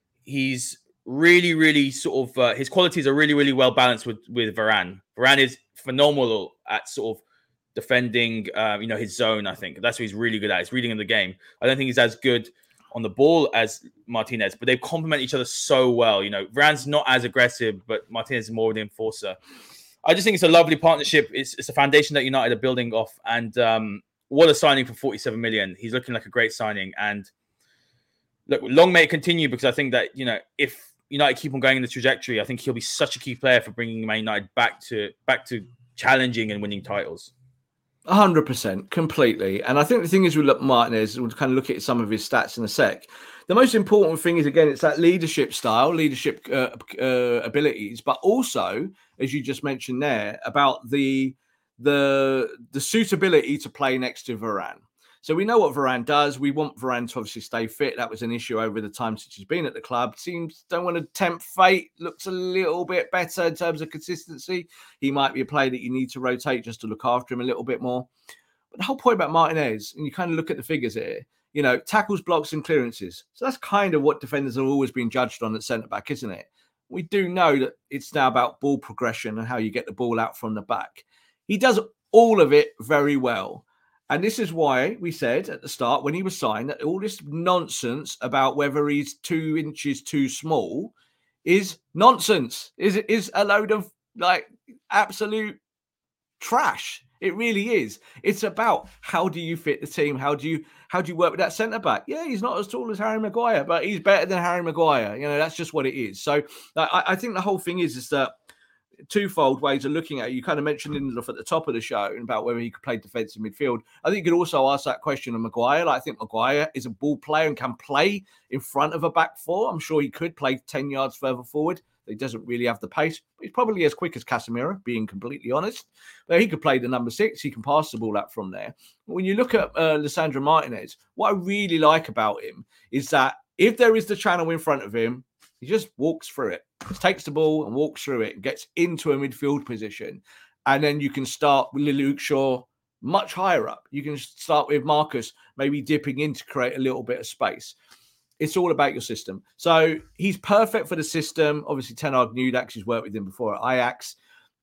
he's really, really sort of, his qualities are really, really well balanced with Varane. Varane is phenomenal at sort of defending, his zone, I think. That's what he's really good at. He's reading in the game. I don't think he's as good on the ball as Martinez, but they complement each other so well. You know, Varane's not as aggressive, but Martinez is more of the enforcer. I just think it's a lovely partnership. It's a foundation that United are building off. And what a signing for 47 million. He's looking like a great signing. And look, long may it continue, because I think that, you know, if United keep on going in the trajectory, I think he'll be such a key player for bringing Man United back to challenging and winning titles. 100%, completely. And I think the thing is with Martinez, we'll kind of look at some of his stats in a sec. The most important thing is, again, it's that leadership style, leadership abilities, but also, as you just mentioned there, about the suitability to play next to Varane. So we know what Varane does. We want Varane to obviously stay fit. That was an issue over the time since he's been at the club. Don't want to tempt fate. Looks a little bit better in terms of consistency. He might be a player that you need to rotate just to look after him a little bit more. But the whole point about Martinez, and you kind of look at the figures here, you know, tackles, blocks, and clearances. So that's kind of what defenders have always been judged on at centre-back, isn't it? We do know that it's now about ball progression and how you get the ball out from the back. He does all of it very well. And this is why we said at the start when he was signed that all this nonsense about whether he's 2 inches too small is nonsense. Is a load of like absolute trash. It really is. It's about how do you fit the team? How do you work with that centre back? Yeah, he's not as tall as Harry Maguire, but he's better than Harry Maguire. You know, that's just what it is. So I think the whole thing is that twofold ways of looking at it. You kind of mentioned Lindelof at the top of the show about whether he could play defensive midfield. I think you could also ask that question of Maguire. Like, I think Maguire is a ball player and can play in front of a back four. I'm sure he could play 10 yards further forward. He doesn't really have the pace. He's probably as quick as Casemiro, being completely honest. But he could play the number 6. He can pass the ball out from there. But when you look at Lisandro Martinez, what I really like about him is that if there is the channel in front of him, he just walks through it. Just takes the ball and walks through it and gets into a midfield position. And then you can start with Luke Shaw much higher up. You can start with Marcus maybe dipping in to create a little bit of space. It's all about your system. So he's perfect for the system. Obviously, Ten Hag knew that because he's worked with him before at Ajax.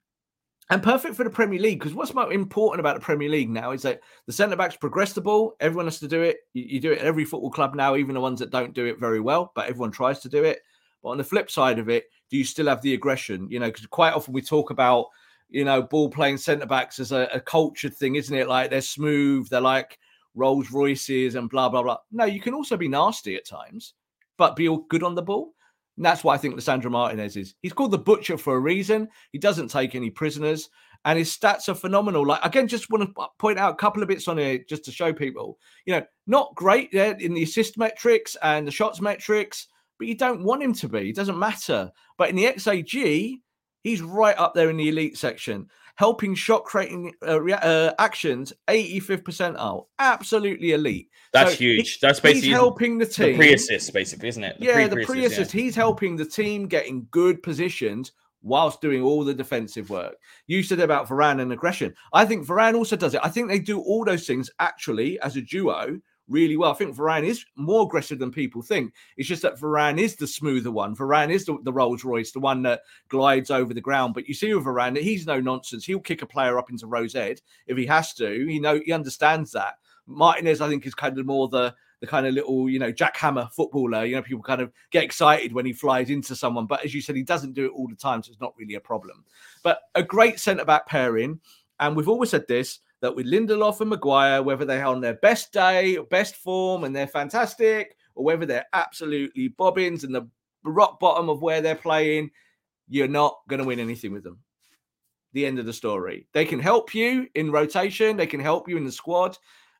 And perfect for the Premier League, because what's most important about the Premier League now is that the centre-backs progress the ball. Everyone has to do it. You do it at every football club now, even the ones that don't do it very well, but everyone tries to do it. But on the flip side of it, do you still have the aggression? Because quite often we talk about, ball-playing centre-backs as a cultured thing, isn't it? Like they're smooth, they're like Rolls Royces and blah, blah, blah. No, you can also be nasty at times, but be all good on the ball. And that's what I think Lisandro Martinez is. He's called the Butcher for a reason. He doesn't take any prisoners. And his stats are phenomenal. Like, again, just want to point out a couple of bits on here just to show people, not great there in the assist metrics and the shots metrics, but you don't want him to be. It doesn't matter. But in the XAG, he's right up there in the elite section. Helping shot creating actions, 85th percentile. Absolutely elite. That's huge. That's basically he's helping the team. The pre-assist, basically, isn't it? The pre-assist. Yeah. He's helping the team getting good positions whilst doing all the defensive work. You said about Varane and aggression. I think Varane also does it. I think they do all those things actually as a duo really well. I think Varane is more aggressive than people think. It's just that Varane is the smoother one. Varane is the Rolls Royce, the one that glides over the ground. But you see with Varane that he's no nonsense. He'll kick a player up into Rose Ed if he has to. He understands that. Martinez, I think, is kind of more the kind of little, jackhammer footballer. People kind of get excited when he flies into someone. But as you said, he doesn't do it all the time, so it's not really a problem. But a great centre-back pairing. And we've always said this, that with Lindelof and Maguire, whether they're on their best day, best form, and they're fantastic, or whether they're absolutely bobbins and the rock bottom of where they're playing, you're not going to win anything with them. The end of the story. They can help you in rotation. They can help you in the squad.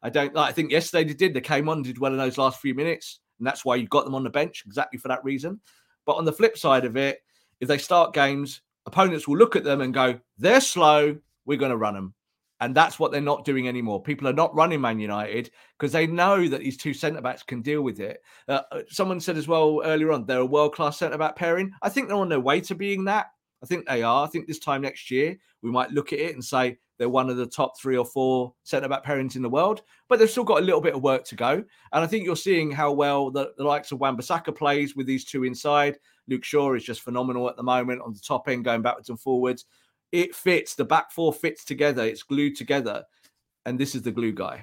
I think yesterday they did. They came on, did well in those last few minutes, and that's why you got them on the bench, exactly for that reason. But on the flip side of it, if they start games, opponents will look at them and go, they're slow, we're going to run them. And that's what they're not doing anymore. People are not running Man United because they know that these two centre-backs can deal with it. Someone said as well earlier on, they're a world-class centre-back pairing. I think they're on their way to being that. I think they are. I think this time next year, we might look at it and say they're one of the top 3 or 4 centre-back pairings in the world, but they've still got a little bit of work to go. And I think you're seeing how well the likes of Wan-Bissaka plays with these two inside. Luke Shaw is just phenomenal at the moment on the top end, going backwards and forwards. It fits. The back four fits together. It's glued together. And this is the glue guy.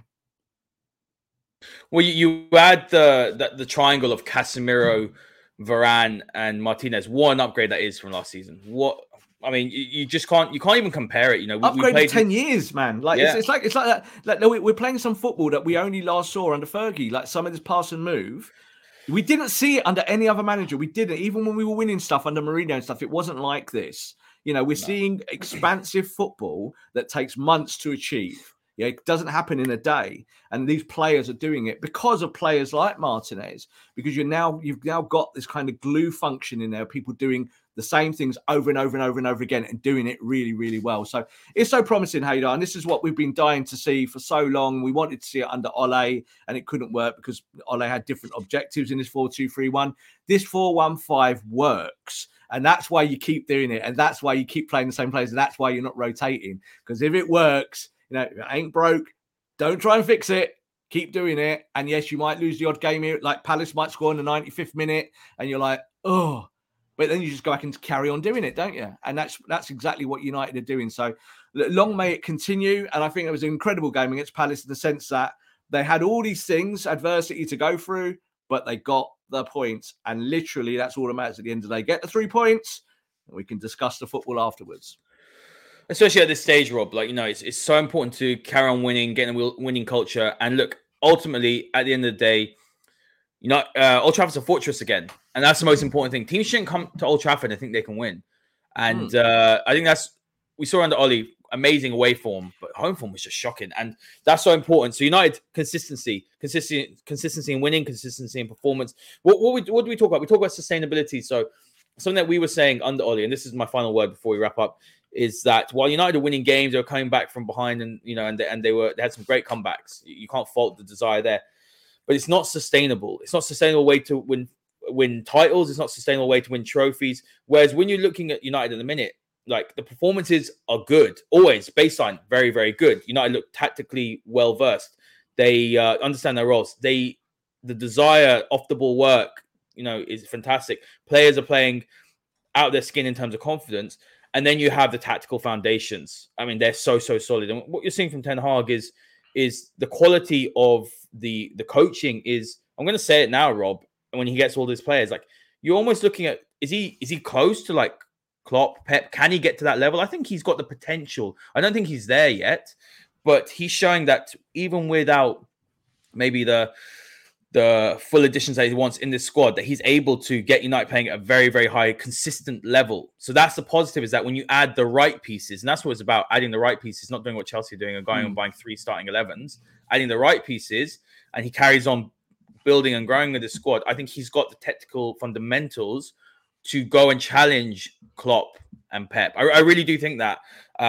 Well, you add the triangle of Casemiro, Varane, and Martinez. What an upgrade that is from last season. You just can't even compare it. Upgrade for 10 years, man. It's like that. Like we're playing some football that we only last saw under Fergie. Like some of this pass and move. We didn't see it under any other manager. We didn't. Even when we were winning stuff under Mourinho and stuff, it wasn't like this. We're seeing expansive football that takes months to achieve. Yeah, it doesn't happen in a day. And these players are doing it because of players like Martinez, because you've now got this kind of glue function in there, people doing the same things over and over and over and over again and doing it really, really well. So it's so promising, Haydar. And this is what we've been dying to see for so long. We wanted to see it under Ole, and it couldn't work because Ole had different objectives in this 4-2-3-1. This 4-1-5 works. And that's why you keep doing it. And that's why you keep playing the same players. And that's why you're not rotating. Because if it works, if it ain't broke, don't try and fix it. Keep doing it. And yes, you might lose the odd game here. Like Palace might score in the 95th minute. And you're like, oh. But then you just go back and carry on doing it, don't you? And that's exactly what United are doing. So long may it continue. And I think it was an incredible game against Palace in the sense that they had all these things, adversity to go through, but they got the points. And literally, that's all that matters at the end of the day. Get the 3 points, and we can discuss the football afterwards. Especially at this stage, Rob, it's so important to carry on winning, getting a winning culture. And look, ultimately, at the end of the day, Old Trafford's a fortress again. And that's the most important thing. Teams shouldn't come to Old Trafford and think they can win. And I think we saw under Ole, amazing away form, but home form was just shocking. And that's so important. So United, consistency in winning, consistency in performance. What do we talk about? We talk about sustainability. So something that we were saying under Ole, and this is my final word before we wrap up, is that while United are winning games, they were coming back from behind, and they had some great comebacks. You can't fault the desire there, but it's not sustainable. It's not a sustainable way to win titles. It's not a sustainable way to win trophies. Whereas when you're looking at United in a minute, like the performances are good, always baseline, very, very good. United look tactically well versed. They understand their roles. The desire off the ball work, is fantastic. Players are playing out of their skin in terms of confidence. And then you have the tactical foundations. I mean, they're so solid. And what you're seeing from Ten Hag is the quality of the coaching is, I'm going to say it now, Rob, and when he gets all these players, like you're almost looking at, is he close to like Klopp, Pep? Can he get to that level? I think he's got the potential. I don't think he's there yet, but he's showing that even without maybe the full additions that he wants in this squad, that he's able to get United playing at a very, very high, consistent level. So that's the positive, is that when you add the right pieces, and that's what it's about, adding the right pieces, not doing what Chelsea are doing and going and buying 3 starting 11s, adding the right pieces, and he carries on building and growing with the squad. I think he's got the technical fundamentals to go and challenge Klopp and Pep. I really do think that.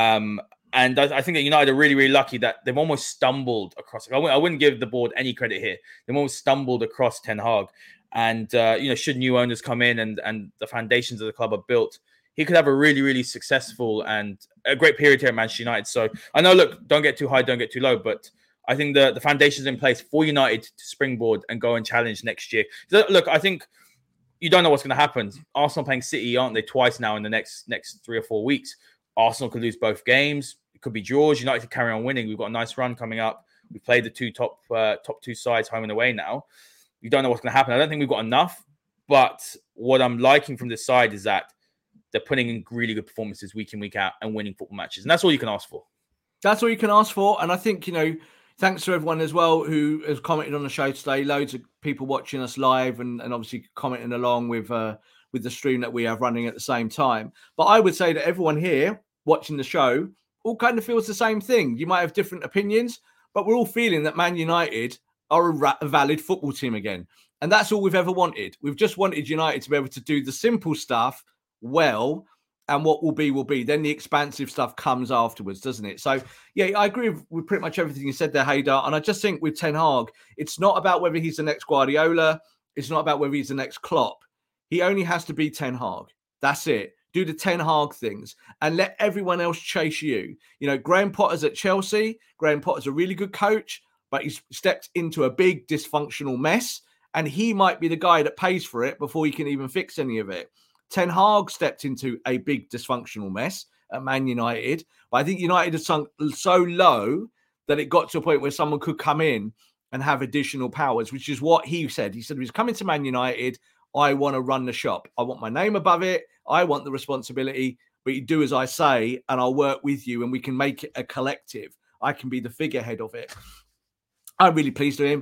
And I think that United are really, really lucky that they've almost stumbled across. I wouldn't give the board any credit here. They've almost stumbled across Ten Hag. And, should new owners come in and the foundations of the club are built, he could have a really, really successful and a great period here at Manchester United. So I know, look, don't get too high, don't get too low, but I think the foundations in place for United to springboard and go and challenge next year. So, look, I think you don't know what's going to happen. Arsenal playing City, aren't they, twice now in the next 3 or 4 weeks? Arsenal could lose both games. It could be draws. United could carry on winning. We've got a nice run coming up. We've played the top 2 sides home and away now. You don't know what's going to happen. I don't think we've got enough. But what I'm liking from this side is that they're putting in really good performances week in, week out and winning football matches. And that's all you can ask for. That's all you can ask for. And I think, thanks to everyone as well who has commented on the show today. Loads of people watching us live and obviously commenting along with the stream that we have running at the same time. But I would say that everyone here watching the show all kind of feels the same thing. You might have different opinions, but we're all feeling that Man United are a valid football team again. And that's all we've ever wanted. We've just wanted United to be able to do the simple stuff well, and what will be. Then the expansive stuff comes afterwards, doesn't it? So, yeah, I agree with pretty much everything you said there, Haydar. And I just think with Ten Hag, it's not about whether he's the next Guardiola. It's not about whether he's the next Klopp. He only has to be Ten Hag. That's it. Do the Ten Hag things and let everyone else chase you. Graham Potter's at Chelsea. Graham Potter's a really good coach, but he's stepped into a big dysfunctional mess, and he might be the guy that pays for it before he can even fix any of it. Ten Hag stepped into a big dysfunctional mess at Man United, but I think United had sunk so low that it got to a point where someone could come in and have additional powers, which is what he said. He said, he's coming to Man United. I want to run the shop. I want my name above it. I want the responsibility, but you do as I say, and I'll work with you, and we can make it a collective. I can be the figurehead of it. I'm really pleased with him.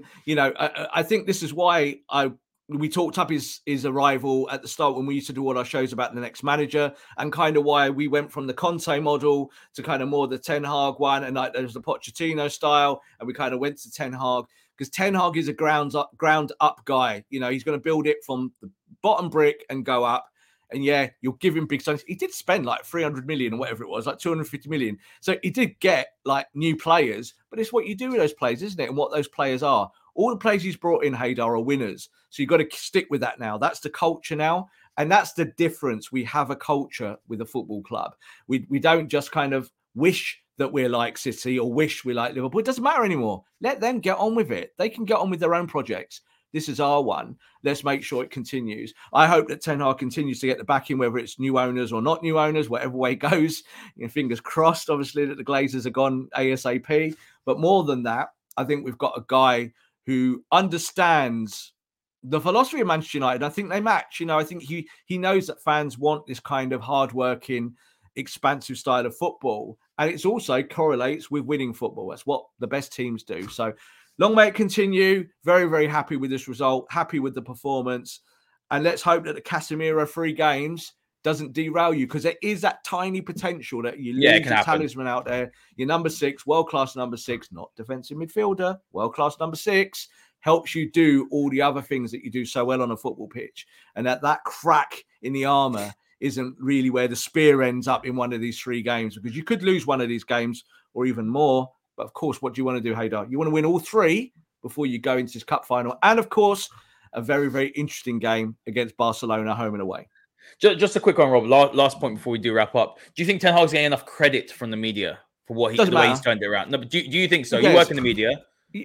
I think this is why we talked up his arrival at the start when we used to do all our shows about the next manager, and kind of why we went from the Conte model to kind of more the Ten Hag one, and like there's the Pochettino style, and we kind of went to Ten Hag because Ten Hag is a ground up guy. He's going to build it from the bottom brick and go up. And yeah, you'll give him big signings. He did spend like 300 million or whatever it was, like 250 million. So he did get like new players, but it's what you do with those players, isn't it? And what those players are. All the players he's brought in, Haydar, are winners. So you've got to stick with that now. That's the culture now. And that's the difference. We have a culture with a football club. We don't just kind of wish that we're like City or wish we're like Liverpool. It doesn't matter anymore. Let them get on with it. They can get on with their own projects. This is our one. Let's make sure it continues. I hope that Ten Hag continues to get the backing, whether it's new owners or not new owners, whatever way it goes. Fingers crossed, obviously, that the Glazers are gone ASAP. But more than that, I think we've got a guy who understands the philosophy of Manchester United. I think they match. I think he knows that fans want this kind of hardworking, expansive style of football. And it also correlates with winning football. That's what the best teams do. So long may it continue. Very, very happy with this result. Happy with the performance. And let's hope that the Casemiro 3 games doesn't derail you, because there is that tiny potential that you lose a talisman out there. Your number 6, world-class number 6, not defensive midfielder, world-class number 6, helps you do all the other things that you do so well on a football pitch. And that crack in the armour isn't really where the spear ends up in one of these 3 games, because you could lose one of these games or even more. But of course, what do you want to do, Haydar? You want to win all 3 before you go into this cup final. And of course, a very, very interesting game against Barcelona, home and away. Just a quick one, Rob. Last point before we do wrap up. Do you think Ten Hag's getting enough credit from the media for what the way he's turned it around? No, but do you think so? Yes. You work in the media.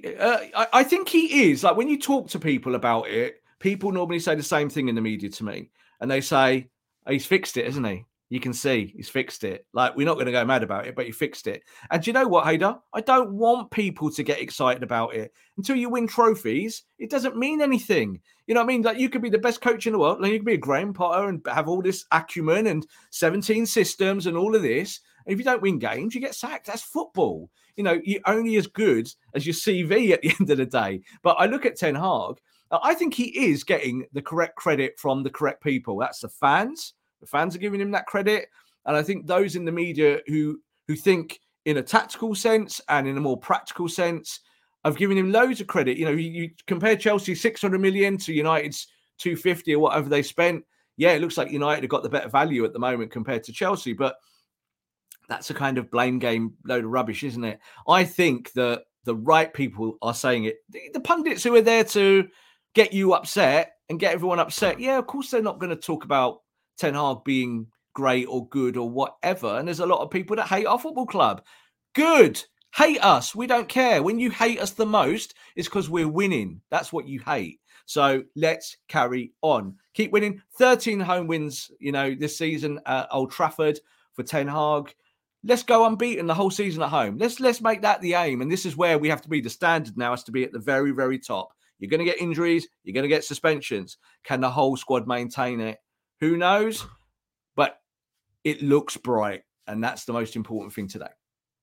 I think he is. Like, when you talk to people about it, people normally say the same thing in the media to me. And they say, oh, he's fixed it, isn't he? You can see he's fixed it. Like, we're not going to go mad about it, but he fixed it. And do you know what, Hader? I don't want people to get excited about it. Until you win trophies, it doesn't mean anything. You know what I mean? Like, you could be the best coach in the world. Like, you could be a Graham Potter and have all this acumen and 17 systems and all of this. And if you don't win games, you get sacked. That's football. You know, you're only as good as your CV at the end of the day. But I look at Ten Hag. I think he is getting the correct credit from the correct people. That's the fans. The fans are giving him that credit. And I think those in the media who think in a tactical sense and in a more practical sense have given him loads of credit. You know, you compare Chelsea 600 million to United's 250 or whatever they spent. Yeah, it looks like United have got the better value at the moment compared to Chelsea. But that's a kind of blame game load of rubbish, isn't it? I think that the right people are saying it. The pundits who are there to get you upset and get everyone upset. Yeah, of course they're not going to talk about Ten Hag being great or good or whatever. And there's a lot of people that hate our football club. Good. Hate us. We don't care. When you hate us the most, it's because we're winning. That's what you hate. So let's carry on. Keep winning. 13 home wins, you know, this season at Old Trafford for Ten Hag. Let's go unbeaten the whole season at home. Let's make that the aim. And this is where we have to be. The standard now has to be at the very, very top. You're going to get injuries. You're going to get suspensions. Can the whole squad maintain it? Who knows? But it looks bright. And that's the most important thing today.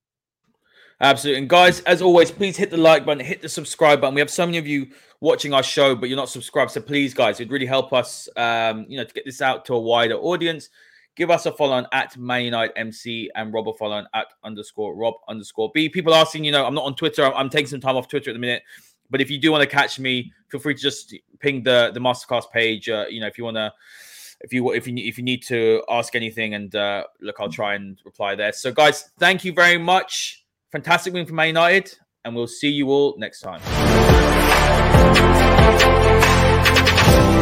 Absolutely. And guys, as always, please hit the like button, hit the subscribe button. We have so many of you watching our show, but you're not subscribed. So please, guys, it'd really help us, to get this out to a wider audience. Give us a follow on at Man United MC and Rob a follow on at _Rob_B. People asking, I'm not on Twitter. I'm taking some time off Twitter at the minute. But if you do want to catch me, feel free to just ping the Masterclass page. If you want to, if you need to ask anything, and look, I'll try and reply there. So, guys, thank you very much. Fantastic win for Man United, and we'll see you all next time.